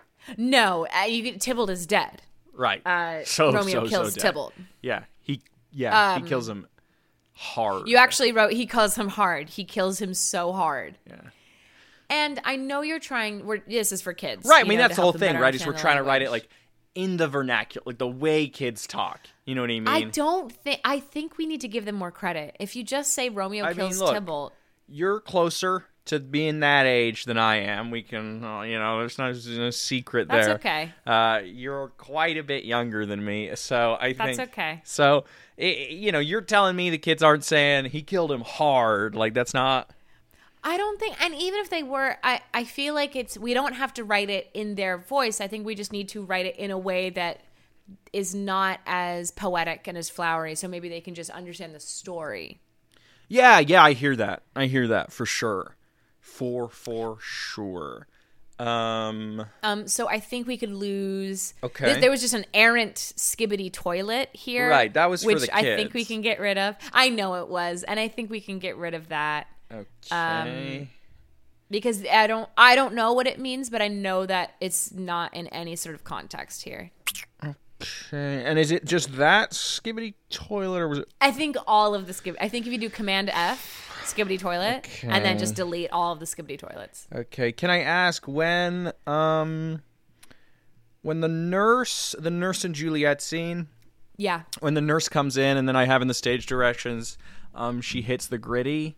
No, uh, you get, Tybalt is dead. Right. Uh, so, Romeo so, kills so dead. Tybalt. Yeah. He Yeah, Um, he kills him hard. You actually wrote, he kills him hard. He kills him so hard. Yeah. And I know you're trying, we're, this is for kids. Right. I you mean, know, that's to the whole help them thing, better right? Is we're understand the trying to write it language. like in the vernacular, like the way kids talk. You know what I mean? I don't think, I think we need to give them more credit. If you just say Romeo I kills mean, look, Tybalt. You're closer to being that age than I am. We can, uh, you know, there's no, there's no secret That's there. okay. Uh, you're quite a bit younger than me, so I think That's okay. So, it, you know, you're telling me the kids aren't saying he killed him hard. Like that's not. I don't think, and even if they were, I, I feel like it's, we don't have to write it in their voice. I think we just need to write it in a way that is not as poetic and as flowery, so maybe they can just understand the story. Yeah, yeah, I hear that. I hear that for sure. For for sure. Um. Um. So I think we could lose. Okay. There, there was just an errant skibbity toilet here. Right, that was for which the I think we kids. can get rid of. I know it was, and I think we can get rid of that. Okay. Um, because I don't, I don't know what it means, but I know that it's not in any sort of context here. Okay. And is it just that skibbity toilet, or was it? I think all of the skib. I think if you do Command F, skibbity toilet, and then just Okay. delete all of the skibbity toilets. Okay. Can I ask when um when the nurse, the nurse and Juliet scene, Yeah. when the nurse comes in, and then I have in the stage directions, um, she hits the gritty.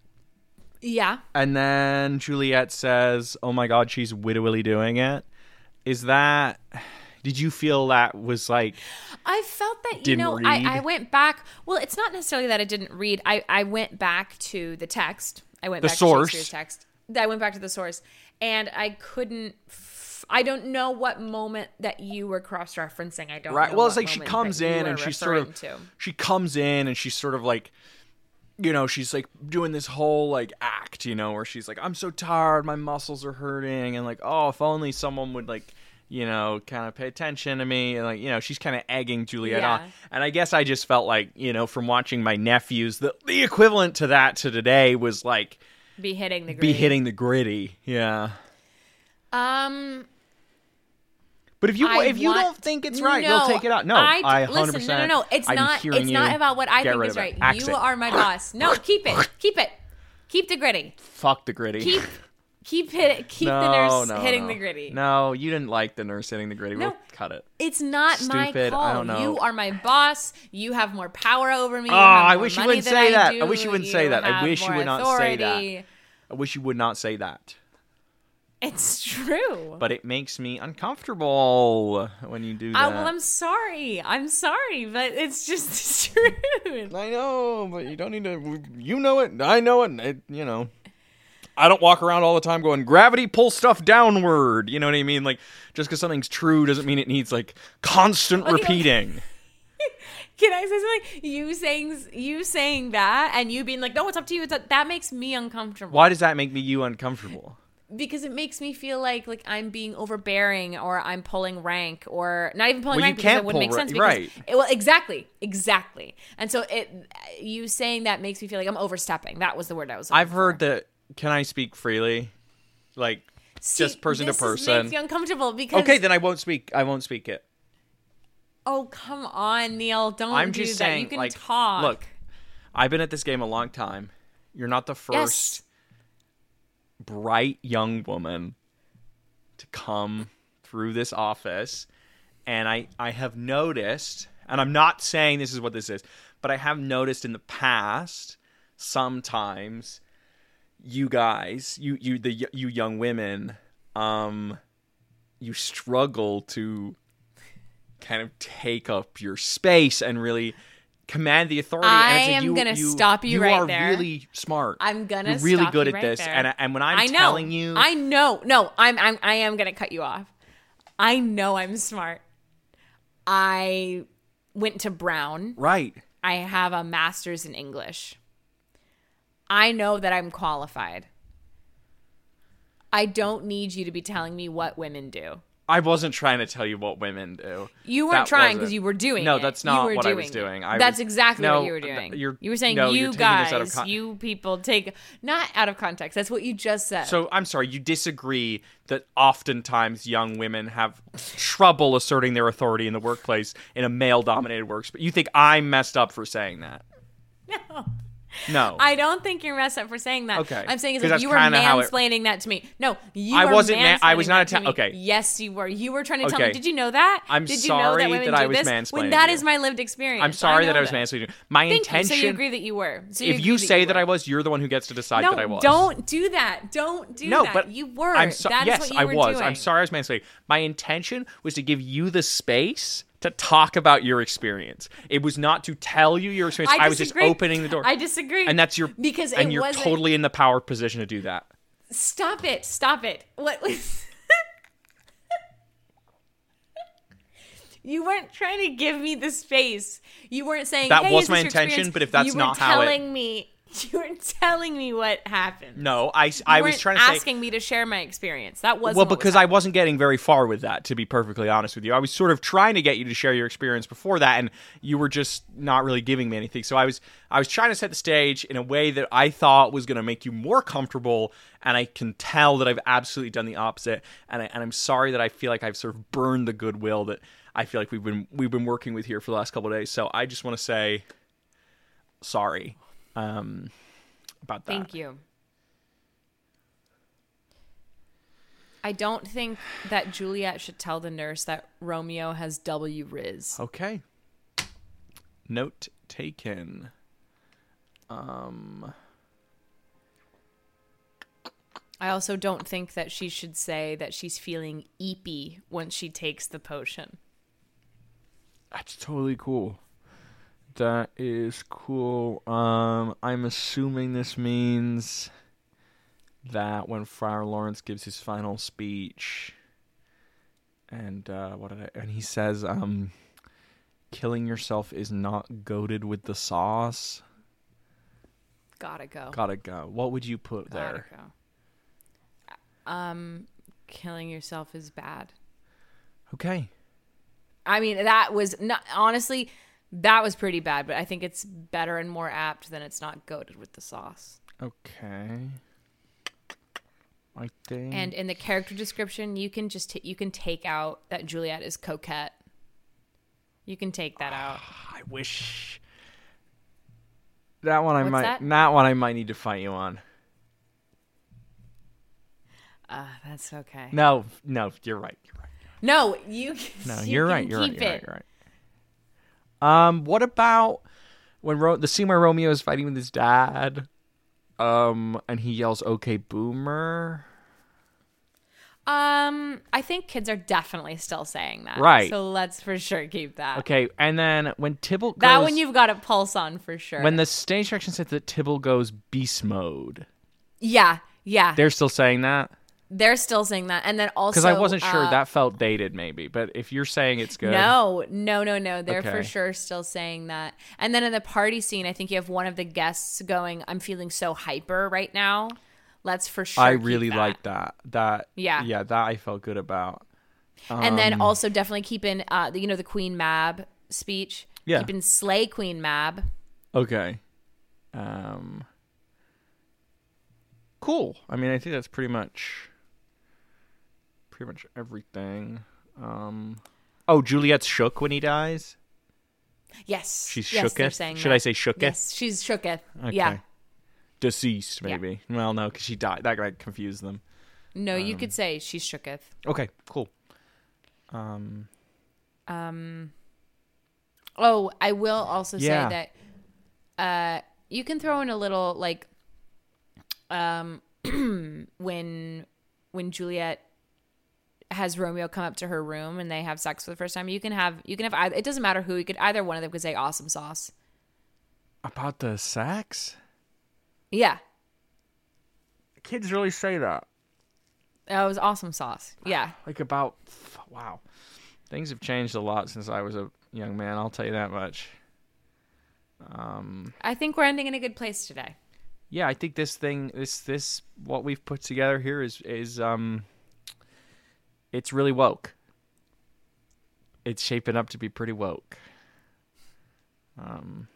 Yeah. And then Juliet says, "Oh my God, she's wittily doing it." Is that? Did you feel that was like? I felt that, you Didn't know, read? I, I went back. Well, it's not necessarily that I didn't read. I, I went back to the text. I went The back source. to Shakespeare's text. I went back to the source, and I couldn't. F- I don't know what moment that you were cross-referencing. I don't. Right. know Well, it's what like she moment comes that you in were and she's sort of referring to. she comes in and she's sort of like, you know, she's like doing this whole like act, you know, where she's like, "I'm so tired, my muscles are hurting," and like, "Oh, if only someone would like, you know, kind of pay attention to me," and like, you know, she's kind of egging Juliet Yeah. on. And I guess I just felt like, you know, from watching my nephews, the the equivalent to that to today was like Be hitting the. be gritty. hitting the gritty, yeah. Um. But if you I if you want- don't think it's right, No, we'll take it out. No, I, I, one hundred listen. percent. No, no, no. It's I'm not. hearing It's you. not about what I Get think rid is of it. right. Axe You it. are my boss. No, keep it. Keep it. Keep the gritty. Fuck the gritty. Keep. Keep hit. Keep no, the nurse no, hitting no. the gritty. No, you didn't like the nurse hitting the gritty. No. We'll cut it. It's not my Stupid, call. I don't know. You are my boss. You have more power over me. Oh, You have I more wish you money wouldn't than say I that. do. I wish you wouldn't say that. I have wish you more would not say that. authority. I wish you would not say that. It's true. But it makes me uncomfortable when you do that. Uh, well, I'm sorry. I'm sorry, but it's just the truth. I know, but you don't need to. You know it. I know it. it you know. I don't walk around all the time going, gravity pulls stuff downward. You know what I mean? Like, just because something's true doesn't mean it needs, like, constant Okay, repeating. Okay. Can I say something? You saying you saying that and you being like, no, it's up to you. It's up, that makes me uncomfortable. Why does that make me you uncomfortable? Because it makes me feel like like I'm being overbearing or I'm pulling rank or not even pulling Well, you rank because can't it wouldn't make pull sense. ra- Because right. it, well, exactly, exactly. And so it, you saying that makes me feel like I'm overstepping. That was the word I was. I've heard that. Can I speak freely? Like, See, just person to this is- person. makes me uncomfortable because. Okay, then I won't speak. I won't speak it. Oh come on, Neil! Don't I'm do just that. saying, You can like, talk. look, I've been at this game a long time. You're not the first Yes. bright young woman to come through this office, and I, I have noticed, and I'm not saying this is what this is, but I have noticed in the past, sometimes you guys, you you the you young women, um, you struggle to kind of take up your space and really command the authority. I and it's like am you, gonna you, stop you you right are there. really smart. I'm gonna You're really stop good you at right this, there. and and when I'm I know. telling you, I know. No, I'm I'm I am gonna cut you off. I know I'm smart. I went to Brown. right. I have a master's in English. I know that I'm qualified. I don't need you to be telling me what women do. I wasn't trying to tell you what women do. You weren't That trying wasn't- because you were doing No, it. that's You not were what I was it. doing. I that's was- exactly no, what you were th- doing. you're- you were saying, no, you're you taking this out of guys, con- you people take, not out of context. That's what you just said. So I'm sorry, you disagree that oftentimes young women have trouble asserting their authority in the workplace in a male-dominated workplace. But you think I'm messed up for saying that? No. No. I don't think you're messed up for saying that. Okay. I'm saying is 'Cause like that's you were kinda how it- mansplaining that to me. No, you I were wasn't ma- I was mansplaining not that to atta- me. okay. Yes, you were. You were trying to tell me. Okay. Did you know that? I'm Did you know sorry that women that do I was this? mansplaining When that you. is my lived experience. I'm sorry I that I was know mansplaining you. My Thank intention. You. So you agree that you were. So you if agree you that say you that were. I was, you're the one who gets to decide no, that I was. don't do that. Don't do No, that. but you were. I'm so- that is yes, what you I were was. doing. I'm sorry I was mansplaining. My intention was to give you the space to talk about your experience. It was not to tell you your experience. I, was just disagree. opening the door. I disagree. And that's your because and it you're wasn't- totally in the power position to do that. Stop it. Stop it. What was You weren't trying to give me the space. You weren't saying That hey, was is my this your intention, experience? but if that's you not were how it- telling me you were telling me what happened. No, I, You I was weren't trying to say asking me to share my experience. That wasn't well, what was because I happening. wasn't getting very far with that, to be perfectly honest with you. I was sort of trying to get you to share your experience before that, and you were just not really giving me anything. So I was I was trying to set the stage in a way that I thought was going to make you more comfortable, and I can tell that I've absolutely done the opposite. And, I, and I'm sorry that I feel like I've sort of burned the goodwill that I feel like we've been we've been working with here for the last couple of days. So I just want to say sorry um, about that. Thank you. I don't think that Juliet should tell the nurse that Romeo has W Riz. Okay. Note taken. Um. I also don't think that she should say that she's feeling eepy when she takes the potion. That's totally cool. That is cool. Um, I'm assuming this means that when Friar Lawrence gives his final speech, and uh, what did I? And he says, um, "Killing yourself is not goated with the sauce." Gotta go. Gotta go. What would you put Gotta there? go. Um, killing yourself is bad. Okay. I mean, that was not honestly, that was pretty bad, but I think it's better and more apt than it's not goated with the sauce. Okay. I think. And in the character description, you can just t- you can take out that Juliet is coquette. You can take that out. I wish that one I What's might that? that one I might need to fight you on. Uh, that's okay. No, no, you're right. You're right. No, you. No, you you're can right. You're right. keep You're right. it. You're right. Um, what about when Ro- the scene where Romeo is fighting with his dad, um, and he yells "Okay, Boomer"? Um, I think kids are definitely still saying that. Right. So let's for sure keep that. Okay, and then when Tybalt goes, That one you've got a pulse on for sure. when the stage direction says that Tybalt goes beast mode. Yeah, Yeah. They're still saying that? They're still saying that. And then also... Because I wasn't sure. uh, That felt dated, maybe. But if you're saying it's good... No, no, no, no. They're for Okay. sure still saying that. And then in the party scene, I think you have one of the guests going, I'm feeling so hyper right now. Let's for sure I keep really that. like that. That Yeah. Yeah, that I felt good about. And then Um, also definitely keeping, uh, the, you know, the Queen Mab speech. Yeah. Keeping Slay Queen Mab. Okay. Um, cool. I mean, I think that's pretty much... Pretty much everything. Um, oh, Juliet's shook when he dies? Yes. She's yes, they're shooketh? saying Should that. I say shooketh? Yes, she's shooketh. Okay. Yeah. Deceased, Yeah. maybe. Well, no, because she died. That might confuse them. No, you Um, could say she's shooketh. Okay, cool. Um, Um. Oh, I will also Yeah. say that uh, you can throw in a little like um when when Juliet has Romeo come up to her room and they have sex for the first time. You can have you can have either, it doesn't matter who, you could either one of them could say awesome sauce. about the sex? Yeah, Kids really say that. that was awesome sauce. Yeah, Like about, wow. Things have changed a lot since I was a young man, I'll tell you that much. Um, I think we're ending in a good place today. yeah, I think this thing, this, this, what we've put together here is, is, um, it's really woke. It's shaping up to be pretty woke. Um,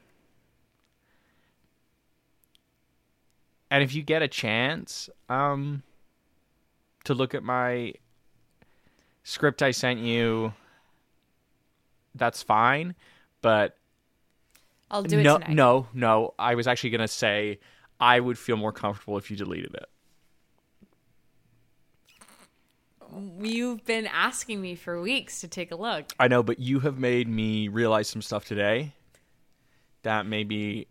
and if you get a chance, um, to look at my script I sent you, that's fine. But I'll do it no, tonight. no, no. I was actually gonna say I would feel more comfortable if you deleted it. You've been asking me for weeks to take a look. I know, but you have made me realize some stuff today that maybe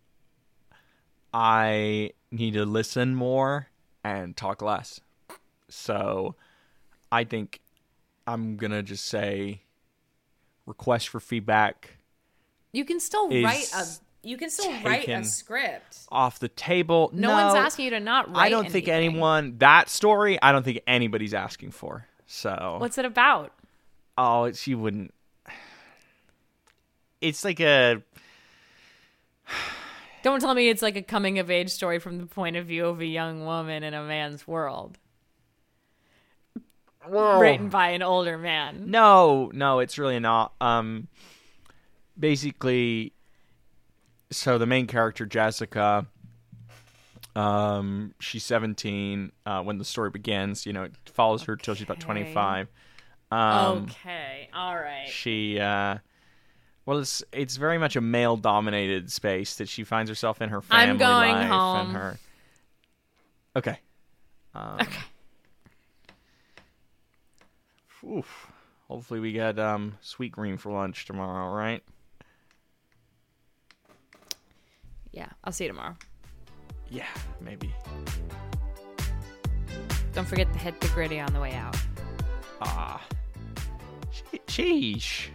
I need to listen more and talk less. So I think I'm going to just say request for feedback You can still Is write a you can still write a taken script. off the table. No, No, one's asking you to not write I don't think anything. anyone, that story, I don't think anybody's asking for. So, What's it about? oh, it's, you wouldn't. It's like a, Don't tell me it's like a coming of age story from the point of view of a young woman in a man's world. Written by an older man. no, no, it's really not. Um, basically, so the main character, Jessica, um, she's seventeen uh, when the story begins. You know, it follows her till she's about Okay. twenty-five. Um, Okay, all right. She, uh, well, it's it's very much a male-dominated space that she finds herself in. Her family I'm going life home. and her. Okay. Um, Okay. Oof. Hopefully, we get um, sweet green for lunch tomorrow, right? Yeah, I'll see you tomorrow. Yeah, maybe. Don't forget to hit the gritty on the way out. Ah. Sheesh.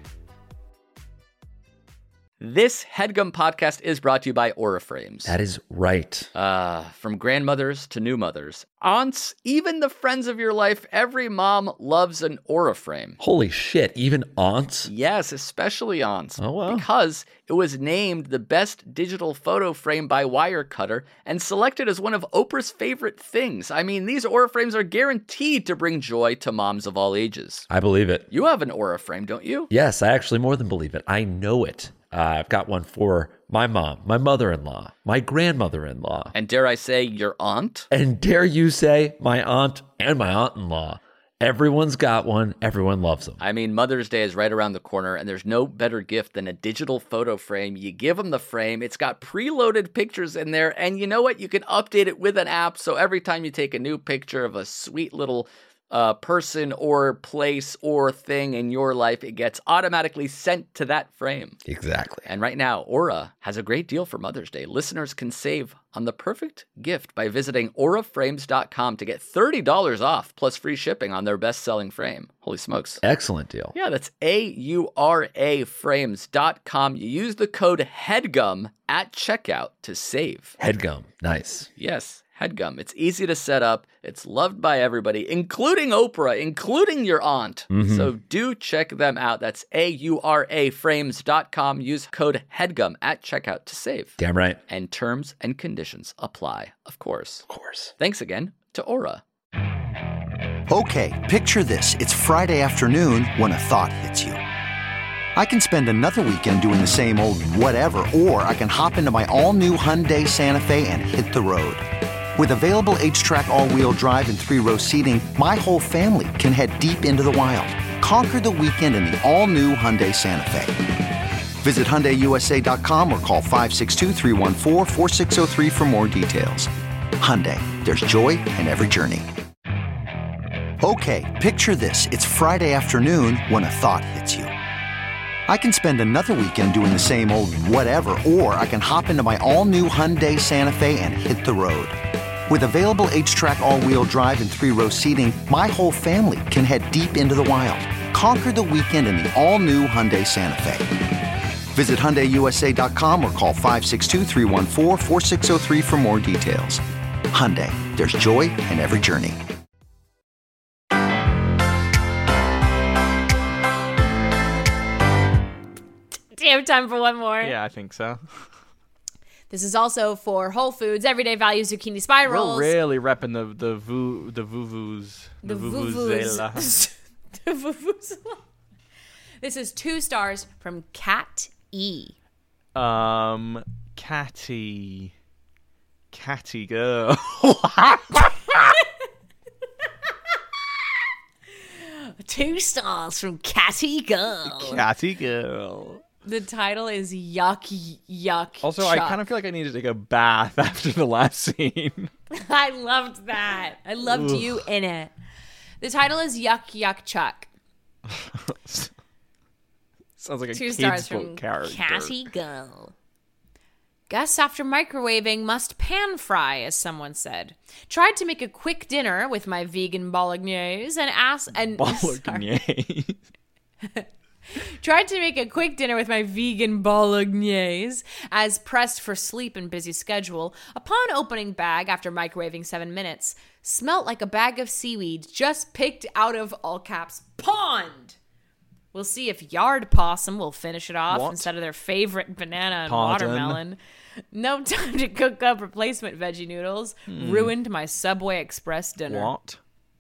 This HeadGum podcast is brought to you by Aura Frames. That is right. Uh, from grandmothers to new mothers, aunts, even the friends of your life, every mom loves an Aura Frame. Holy shit, even aunts? Yes, especially aunts. Oh, wow. Because it was named the best digital photo frame by Wirecutter and selected as one of Oprah's favorite things. I mean, these Aura Frames are guaranteed to bring joy to moms of all ages. I believe it. You have an Aura Frame, don't you? Yes, I actually more than believe it. I know it. Uh, I've got one for my mom, my mother-in-law, my grandmother-in-law, And dare I say, your aunt? and dare you say my aunt and my aunt-in-law. Everyone's got one. Everyone loves them. I mean, Mother's Day is right around the corner, and there's no better gift than a digital photo frame. You give them the frame, it's got preloaded pictures in there, and you know what? You can update it with an app, so every time you take a new picture of a sweet little uh, person or place or thing in your life, it gets automatically sent to that frame. Exactly. And right now, Aura has a great deal for Mother's Day. Listeners can save on the perfect gift by visiting aura frames dot com to get thirty dollars off plus free shipping on their best-selling frame. Holy smokes. Excellent deal. Yeah, that's A U R A frames dot com. You use the code HEADGUM at checkout to save. Headgum. Nice. Yes, HEADGUM. It's easy to set up. It's loved by everybody, including Oprah, including your aunt. Mm-hmm. So do check them out. That's A U R A frames dot com. Use code HEADGUM at checkout to save. Damn right. And terms and conditions apply, of course. Of course. Thanks again to Aura. Okay, picture this. It's Friday afternoon when a thought hits you. I can spend another weekend doing the same old whatever, or I can hop into my all-new Hyundai Santa Fe and hit the road. With available H-Track all-wheel drive and three-row seating, my whole family can head deep into the wild. Conquer the weekend in the all-new Hyundai Santa Fe. Visit Hyundai U S A dot com or call five six two, three one four, four six zero three for more details. Hyundai, there's joy in every journey. Okay, picture this. It's Friday afternoon when a thought hits you. I can spend another weekend doing the same old whatever, or I can hop into my all-new Hyundai Santa Fe and hit the road. With available H-Track all-wheel drive and three-row seating, my whole family can head deep into the wild. Conquer the weekend in the all-new Hyundai Santa Fe. Visit Hyundai U S A dot com or call five six two, three one four, four six zero three for more details. Hyundai, there's joy in every journey. Do you have time for one more? Yeah, I think so. This is also for Whole Foods Everyday Value Zucchini Spirals. We're really repping the the voo the vuvuz The the vuvuzela. vuvuzela. The vuvuzela. This is two stars from Cat E. Um, catty, catty girl. Two stars from Catty Girl. Catty girl. The title is Yuck Yuck. Also, I Chuck. kind of feel like I need to take a bath after the last scene. I loved that. I loved Ugh. you in it. The title is Yuck Yuck Chuck. Sounds like a Two kid's stars book from character. Catty Girl. Guests after microwaving must pan fry, as someone said. Tried to make a quick dinner with my vegan bolognese and asked and Bolognese. Tried to make a quick dinner with my vegan bolognese as pressed for sleep and busy schedule. Upon opening bag after microwaving seven minutes, smelt like a bag of seaweed just picked out of all caps pond. We'll see if Yard Possum will finish it off What? instead of their favorite banana and Pardon? watermelon. No time to cook up replacement veggie noodles. Ruined my Subway Express dinner. What?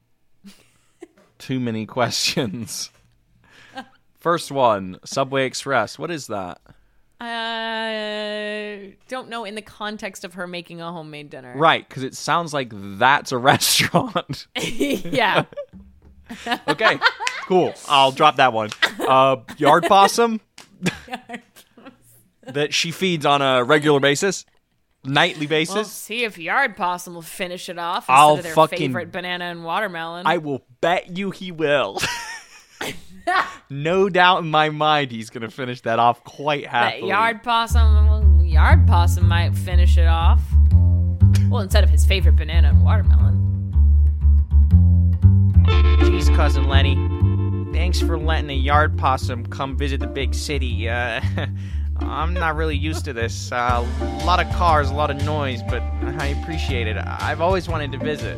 Too many questions. First one, Subway Express. What is that? I don't know in the context of her making a homemade dinner. Right, because it sounds like that's a restaurant. Yeah. Okay, cool. I'll drop that one. Uh, yard possum that she feeds on a regular basis, nightly basis. We'll see if Yard Possum will finish it off instead I'll of their fucking- favorite banana and watermelon. I will bet you he will. No doubt in my mind he's going to finish that off quite that happily. Yard Possum, Yard Possum might finish it off. Well, instead of his favorite banana and watermelon. Jeez, Cousin Lenny. Thanks for letting a yard possum come visit the big city. Uh, I'm not really used to this. Uh, a lot of cars, a lot of noise, but I appreciate it. I've always wanted to visit.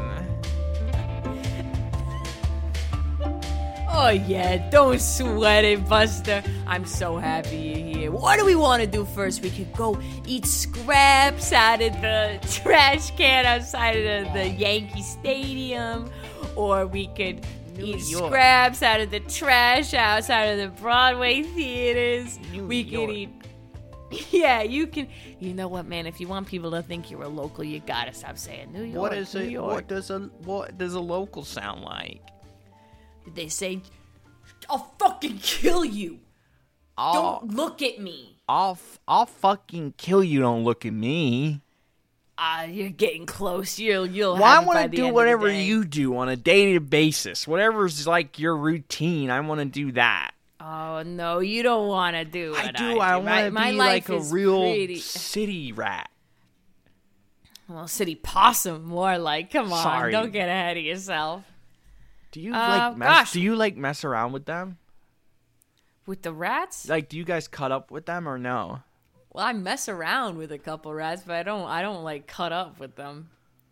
Oh, yeah, don't sweat it, Buster. I'm so happy you're here. What do we want to do first? We could go eat scraps out of the trash can outside of the, the Yankee Stadium. Or we could New eat York. scraps out of the trash outside of the Broadway theaters. New we York. could eat... Yeah, you can... You know what, man? If you want people to think you're a local, you gotta stop saying New York, What is New it? York. What does a what does a local sound like? Did they say, I'll fucking kill you? I'll, Don't look at me. I'll, f- I'll fucking kill you. Don't look at me. Ah, you're getting close. You'll, you'll Well, I have it by want the to do end of the whatever day. you do on a daily basis. Whatever's like your routine, I want to do that. Oh, no, you don't want to do I what do. I, I My- want to my be life like a is real pretty- city rat. Well, city possum, more like. Come on, Sorry. don't get ahead of yourself. Do you Uh, like mess? gosh. Do you like mess around with them? With the rats? Like, do you guys cut up with them or no? Well, I mess around with a couple rats, but I don't. I don't like cut up with them.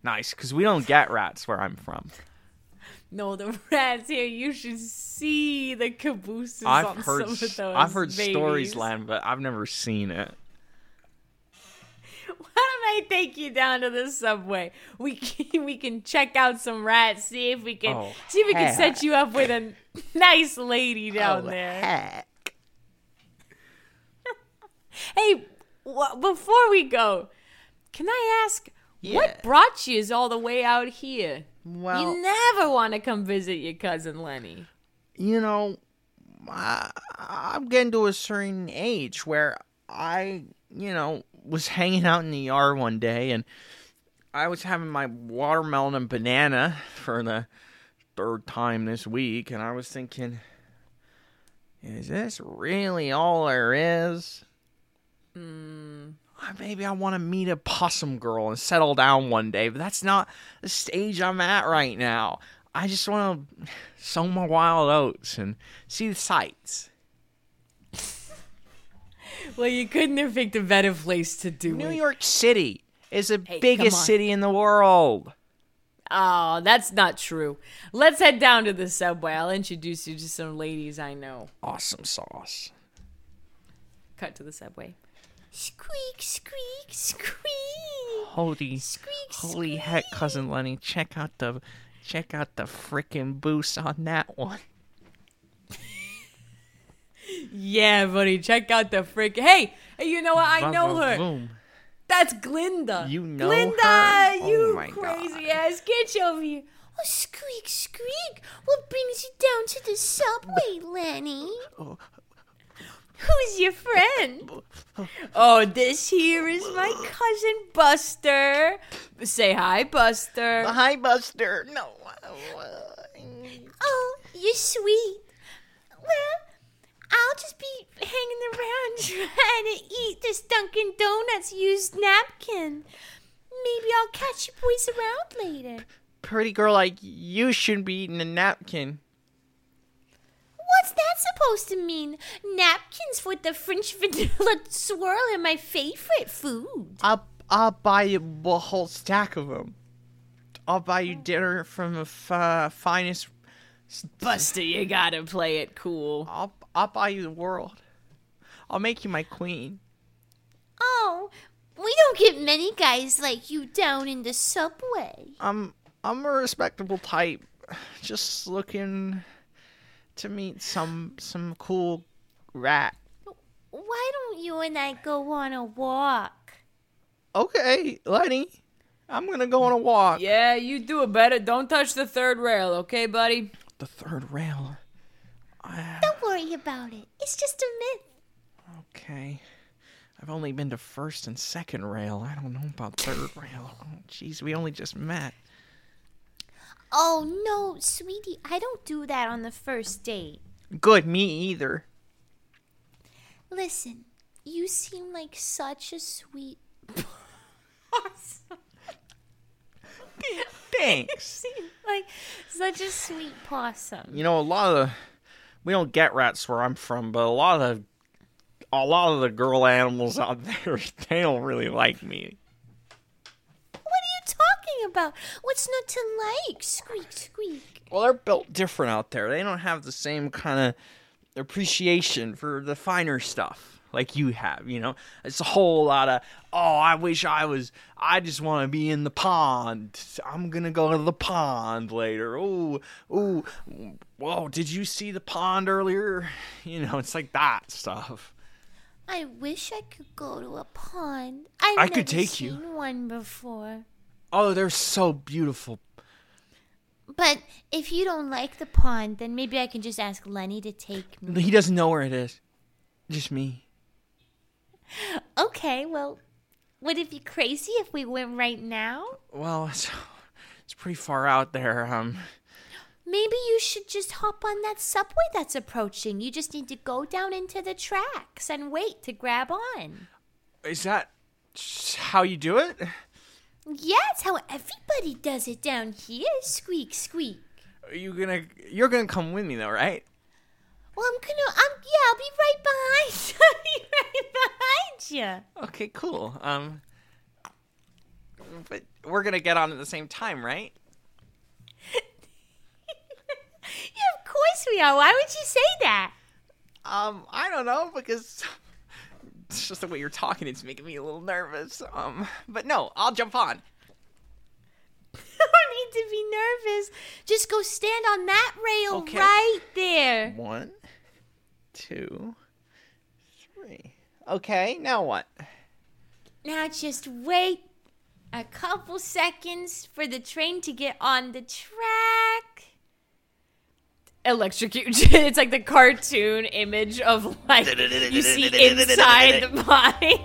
Nice, because we don't get rats where I'm from. No, the rats here, you should see the cabooses I've on heard, some of those I've heard babies. stories, Len, but I've never seen it. Why don't I take you down to the subway? We can, we can check out some rats, see if we can Oh, see if we can heck. set you up with a nice lady down Oh, there. heck. Hey, wh- before we go, can I ask Yeah. what brought you all the way out here? Well, You never want to come visit your cousin Lenny. you know, I, I'm getting to a certain age where I, you know, was hanging out in the yard one day and I was having my watermelon and banana for the third time this week, and I was thinking, is this really all there is? Mm. Uh, Maybe I want to meet a possum girl and settle down one day, but that's not the stage I'm at right now. I just want to sow my wild oats and see the sights. Well, you couldn't have picked a better place to do New it. York City is the Hey, come biggest on. city in the world. Oh, that's not true. Let's head down to the subway. I'll introduce you to some ladies I know. Awesome sauce. Cut to the subway. Squeak, squeak, squeak. Holy, Squeak, holy heck, cousin Lenny! Check out the, check out the frickin' boost on that one. Yeah, buddy, check out the frick. Hey, hey, you know what? I know her. Boom. That's Glinda. You know Glinda, her? you Oh my crazy God. ass. Get over here. Oh, squeak, squeak. What brings you down to the subway, Lenny? Who's your friend? Oh, this here is my cousin Buster. Say hi, Buster. Hi, Buster. No. Oh, you're sweet. Well, I'll just be hanging around trying to eat this Dunkin' Donuts used napkin. Maybe I'll catch you boys around later. Pretty girl like you shouldn't be eating a napkin. What's that supposed to mean? Napkins with the French vanilla swirl are my favorite food. I'll I'll buy you a whole stack of them. I'll buy you dinner from the f- uh, finest. Buster, you gotta play it cool. I'll I'll buy you the world. I'll make you my queen. Oh, we don't get many guys like you down in the subway. I'm I'm a respectable type, just looking to meet some some cool rat. Why don't you and I go on a walk? Okay, Lenny, I'm gonna go on a walk. Yeah, you do it better. Don't touch the third rail, okay, buddy? The third rail. Don't worry about it. It's just a myth. Okay. I've only been to first and second rail. I don't know about third rail. Oh, jeez, we only just met. Oh, no, sweetie. I don't do that on the first date. Good, me either. Listen, you seem like such a sweet... Thanks. seem like such a sweet possum. You know, a lot of the... We don't get rats where I'm from, but a lot of the... A lot of the girl animals out there, they don't really like me. What are you talking about? What's not to like? Squeak, squeak. Well, they're built different out there. They don't have the same kind of appreciation for the finer stuff like you have, you know? It's a whole lot of, oh, I wish I was, I just want to be in the pond. I'm going to go to the pond later. Oh, oh, whoa, did you see the pond earlier? You know, it's like that stuff. I wish I could go to a pond. I've I never could take you. seen one before. Oh, they're so beautiful. But if you don't like the pond, then maybe I can just ask Lenny to take me. He doesn't know where it is. Just me. Okay, well, would it be crazy if we went right now? Well, it's, it's pretty far out there. Um, Maybe you should just hop on that subway that's approaching. You just need to go down into the tracks and wait to grab on. is that how you do it? Yeah, it's how everybody does it down here. Squeak, squeak. Are you gonna? You're gonna come with me though, right? Well, I'm gonna, I'm, yeah, I'll be right behind, I'll be right behind you. Okay, cool. Um, but we're gonna get on at the same time, right? Yeah, of course we are. Why would you say that? Um, I don't know, because it's just the way you're talking. It's making me a little nervous. Um, but no, I'll jump on. No need to be nervous. Just go stand on that rail Okay. right there. One, two, three. Okay, now what? Now just wait a couple seconds for the train to get on the track. Electrocute. It's like the cartoon image of like you see inside the body.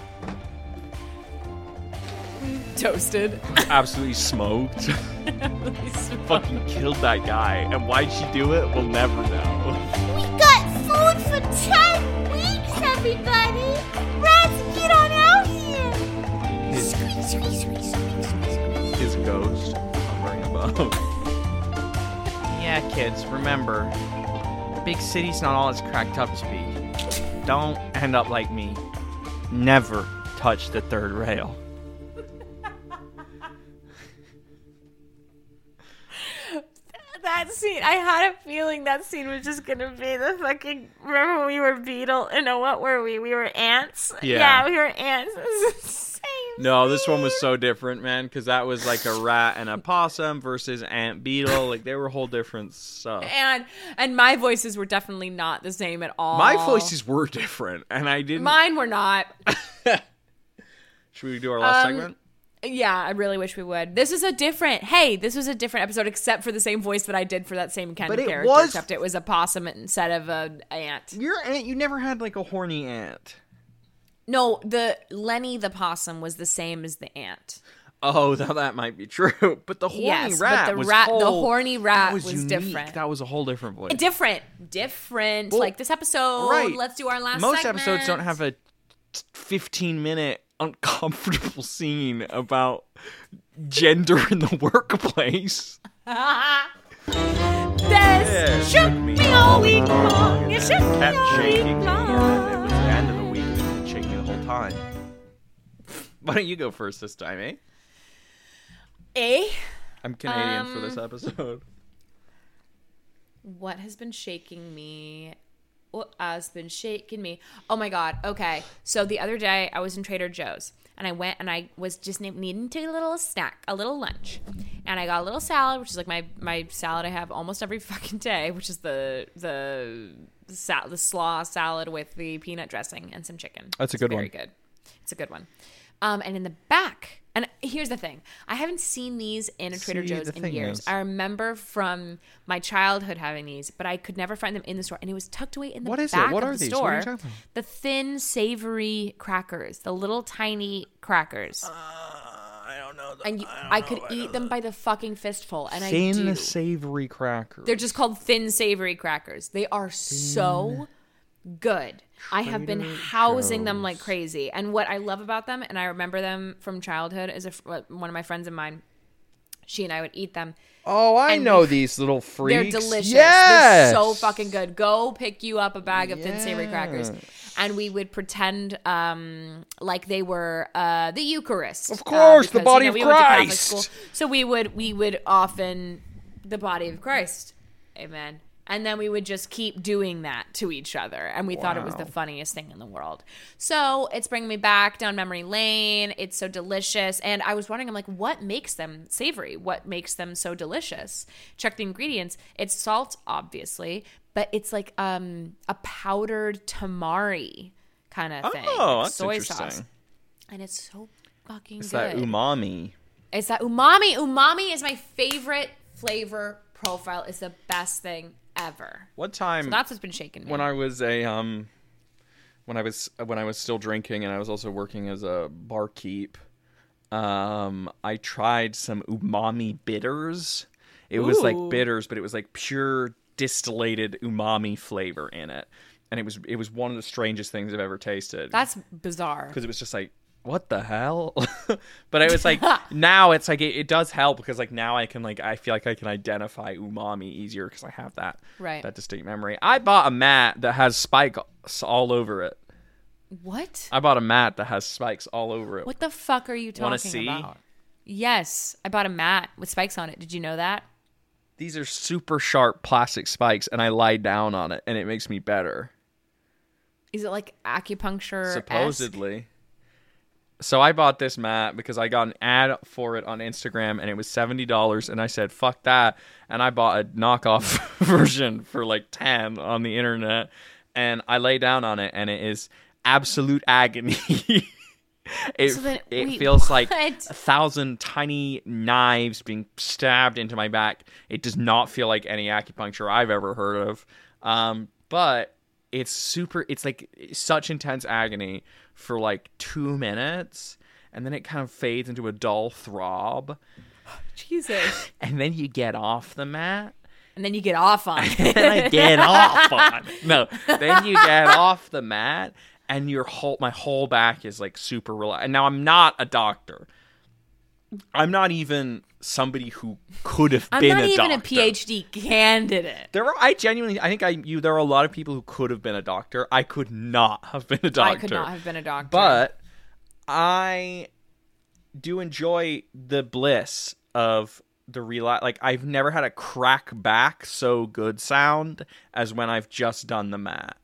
Toasted. Absolutely smoked. Fucking killed that guy. And why'd she do it? We'll never know. We got food for ten weeks, everybody. Rats, get on out here. His, Squeak, squeak, squeak, squeak, squeak, squeak. his ghost hovering above. Yeah, kids, remember, big city's not all it's cracked up to be. Don't end up like me. Never touch the third rail. That scene, I had a feeling that scene was just gonna be the fucking. Remember when we were beetle? You know what were we? We were ants. Yeah. Yeah, we were ants. It was the same. No, this one was so different, man, because that was like a rat and a possum versus ant beetle. Like, they were whole different stuff. And and my voices were definitely not the same at all. My voices were different, and I didn't. Mine were not. Should we do our last Um, segment? Yeah, I really wish we would. This is a different. Hey, this was a different episode, except for the same voice that I did for that same Ken But it character, was- except it was a possum instead of an ant. Your ant, you never had like a horny ant. No, the Lenny the possum was the same as the ant. Oh, now that might be true. But the horny Yes, but rat the was rat- the whole- horny rat that was, was unique. different. That was a whole different voice. Different, different. Well, like this episode. right. Let's do our last. Most segment. episodes don't have a fifteen minute uncomfortable scene about gender in the workplace. This shook me all week long. It shook me Kept all shaking week me, long. and it was the end of the week. It was shaking me the whole time. Why don't you go first this time, eh? Eh? I'm Canadian for Um, this episode. What has been shaking me? What has been shaking me? Oh my god. Okay. So the other day I was in Trader Joe's and I went and I was just ne- needing to get a little snack, a little lunch. And I got a little salad, which is like my, my salad I have almost every fucking day, which is the the sal- the slaw salad with the peanut dressing and some chicken. That's a It's good very one. Very good. It's a good one. Um, and in the back, and here's the thing. I haven't seen these in a Trader See, Joe's the in thing years. is- I remember from my childhood having these, but I could never find them in the store. And it was tucked away in the What is it? back What of are the these? What are you store. talking about? The thin, savory crackers, the little tiny crackers. I don't know. and you, I, could eat them by the fucking fistful, and I Thin, do. savory crackers. They're just called thin, savory crackers. They are so good. I have been housing them like crazy. And what I love about them, and I remember them from childhood, is a, fr- one of my friends of mine, she and I would eat them. Oh, I and know we- these little freaks. They're delicious. Yes! They're so fucking good. Go pick you up a bag of thin savory crackers. And we would pretend um, like they were uh, the Eucharist. Of course, uh, the because, body you know, of we went to Catholic Christ. school. So we would we would often the body of Christ. Amen. And then we would just keep doing that to each other. And we thought it was the funniest thing in the world. So it's bringing me back down memory lane. It's so delicious. And I was wondering, I'm like, what makes them savory? What makes them so delicious? Check the ingredients. It's salt, obviously, but it's like um, a powdered tamari kind of thing. Oh, that's soy interesting. sauce. And it's so fucking It's good. that umami. It's that umami. Umami is my favorite flavor profile. It's the best thing ever. One time, So that's what's been shaking me. when I was a um, when I was when I was still drinking and I was also working as a barkeep, um, I tried some umami bitters. It was like Ooh. bitters, but it was like pure distillated umami flavor in it, and it was it was one of the strangest things I've ever tasted. That's bizarre. Because it was just like, what the hell? But it was like, now it's like, it, it does help because like now I can like, I feel like I can identify umami easier because I have that, Right. that distinct memory. I bought a mat that has spikes all over it. What? I bought a mat that has spikes all over it. What the fuck are you talking Want to see? about? Yes, I bought a mat with spikes on it. Did you know that? These are super sharp plastic spikes, and I lie down on it, and it makes me better. Is it like acupuncture? Supposedly. So I bought this mat because I got an ad for it on Instagram, and it was seventy dollars, and I said, fuck that, and I bought a knockoff version for like ten on the internet, and I lay down on it, and it is absolute agony. It, So then- it wait, feels like what? a thousand tiny knives being stabbed into my back. It does not feel like any acupuncture I've ever heard of. Um, but it's super, it's like such intense agony for like two minutes. And then it kind of fades into a dull throb. Jesus. And then you get off the mat. And then you get off on it. And then I get off on it. No, then you get off the mat. And your whole, my whole back is like super relaxed. And now I'm not a doctor. I'm not even somebody who could have I'm been not a even doctor. a P H D candidate. There are, I genuinely, I think I, you, there are a lot of people who could have been a doctor. I could not have been a doctor. I could not have been a doctor. But I do enjoy the bliss of the relax. Like, I've never had a crack back so good sound as when I've just done the mat.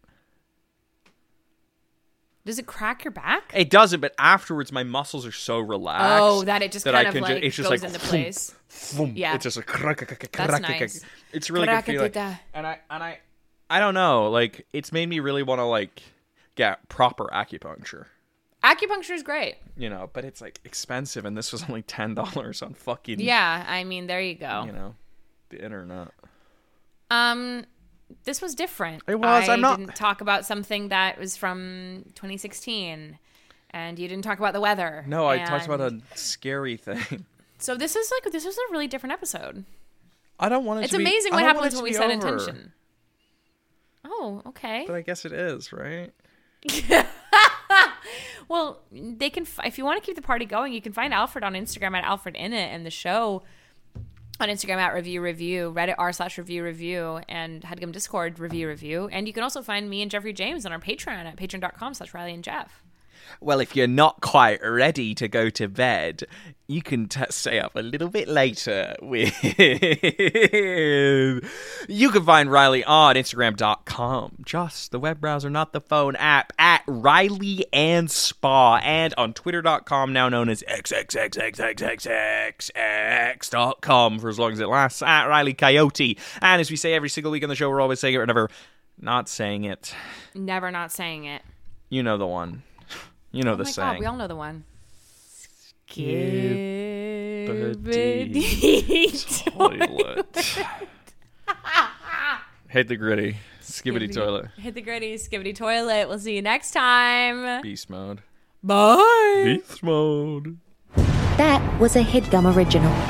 Does it crack your back? It doesn't, but afterwards my muscles are so relaxed. Oh, that it just kind of ju- like it's just goes like, into thump, place. thump. Yeah. It's just like crack, crack, crack, That's crack, nice. crack. It's a really good feeling. And I and I I don't know, like it's made me really want to like get proper acupuncture. Acupuncture is great. You know, but it's like expensive, and this was only ten dollars on fucking Yeah, I mean, there you go. you know, the internet. Um, this was different. It was, I I'm not- didn't talk about something that was from twenty sixteen, and you didn't talk about the weather. No, I talked about and- a scary thing. So this is like this was a really different episode. I don't want it It's to be- amazing I what don't want happens it to when we be set over. intention. Oh, okay. But I guess it is, right? Well, they can. If you want to keep the party going, you can find Alfred on Instagram at Alfred in it, and the show on Instagram at Review Review, Reddit r slash Review Review, and Headgum Discord Review Review, and you can also find me and Jeffrey James on our Patreon at patreon dot com slash Riley and Jeff. Well, if you're not quite ready to go to bed, you can t- stay up a little bit later with... You can find Riley on Instagram dot com. Just the web browser, not the phone app, at Riley and Spa. And on Twitter dot com, now known as X X X X X X X X dot com for as long as it lasts, at Riley Coyote. And as we say every single week on the show, we're always saying it, we're never not saying it. Never not saying it. You know the one. You know Oh the my saying. God, we all know the one. Skibbity toilet. Hit the gritty. Skibbity toilet. Hit the gritty, skibbity toilet. We'll see you next time. Beast mode. Bye. Beast mode. That was a HeadGum original.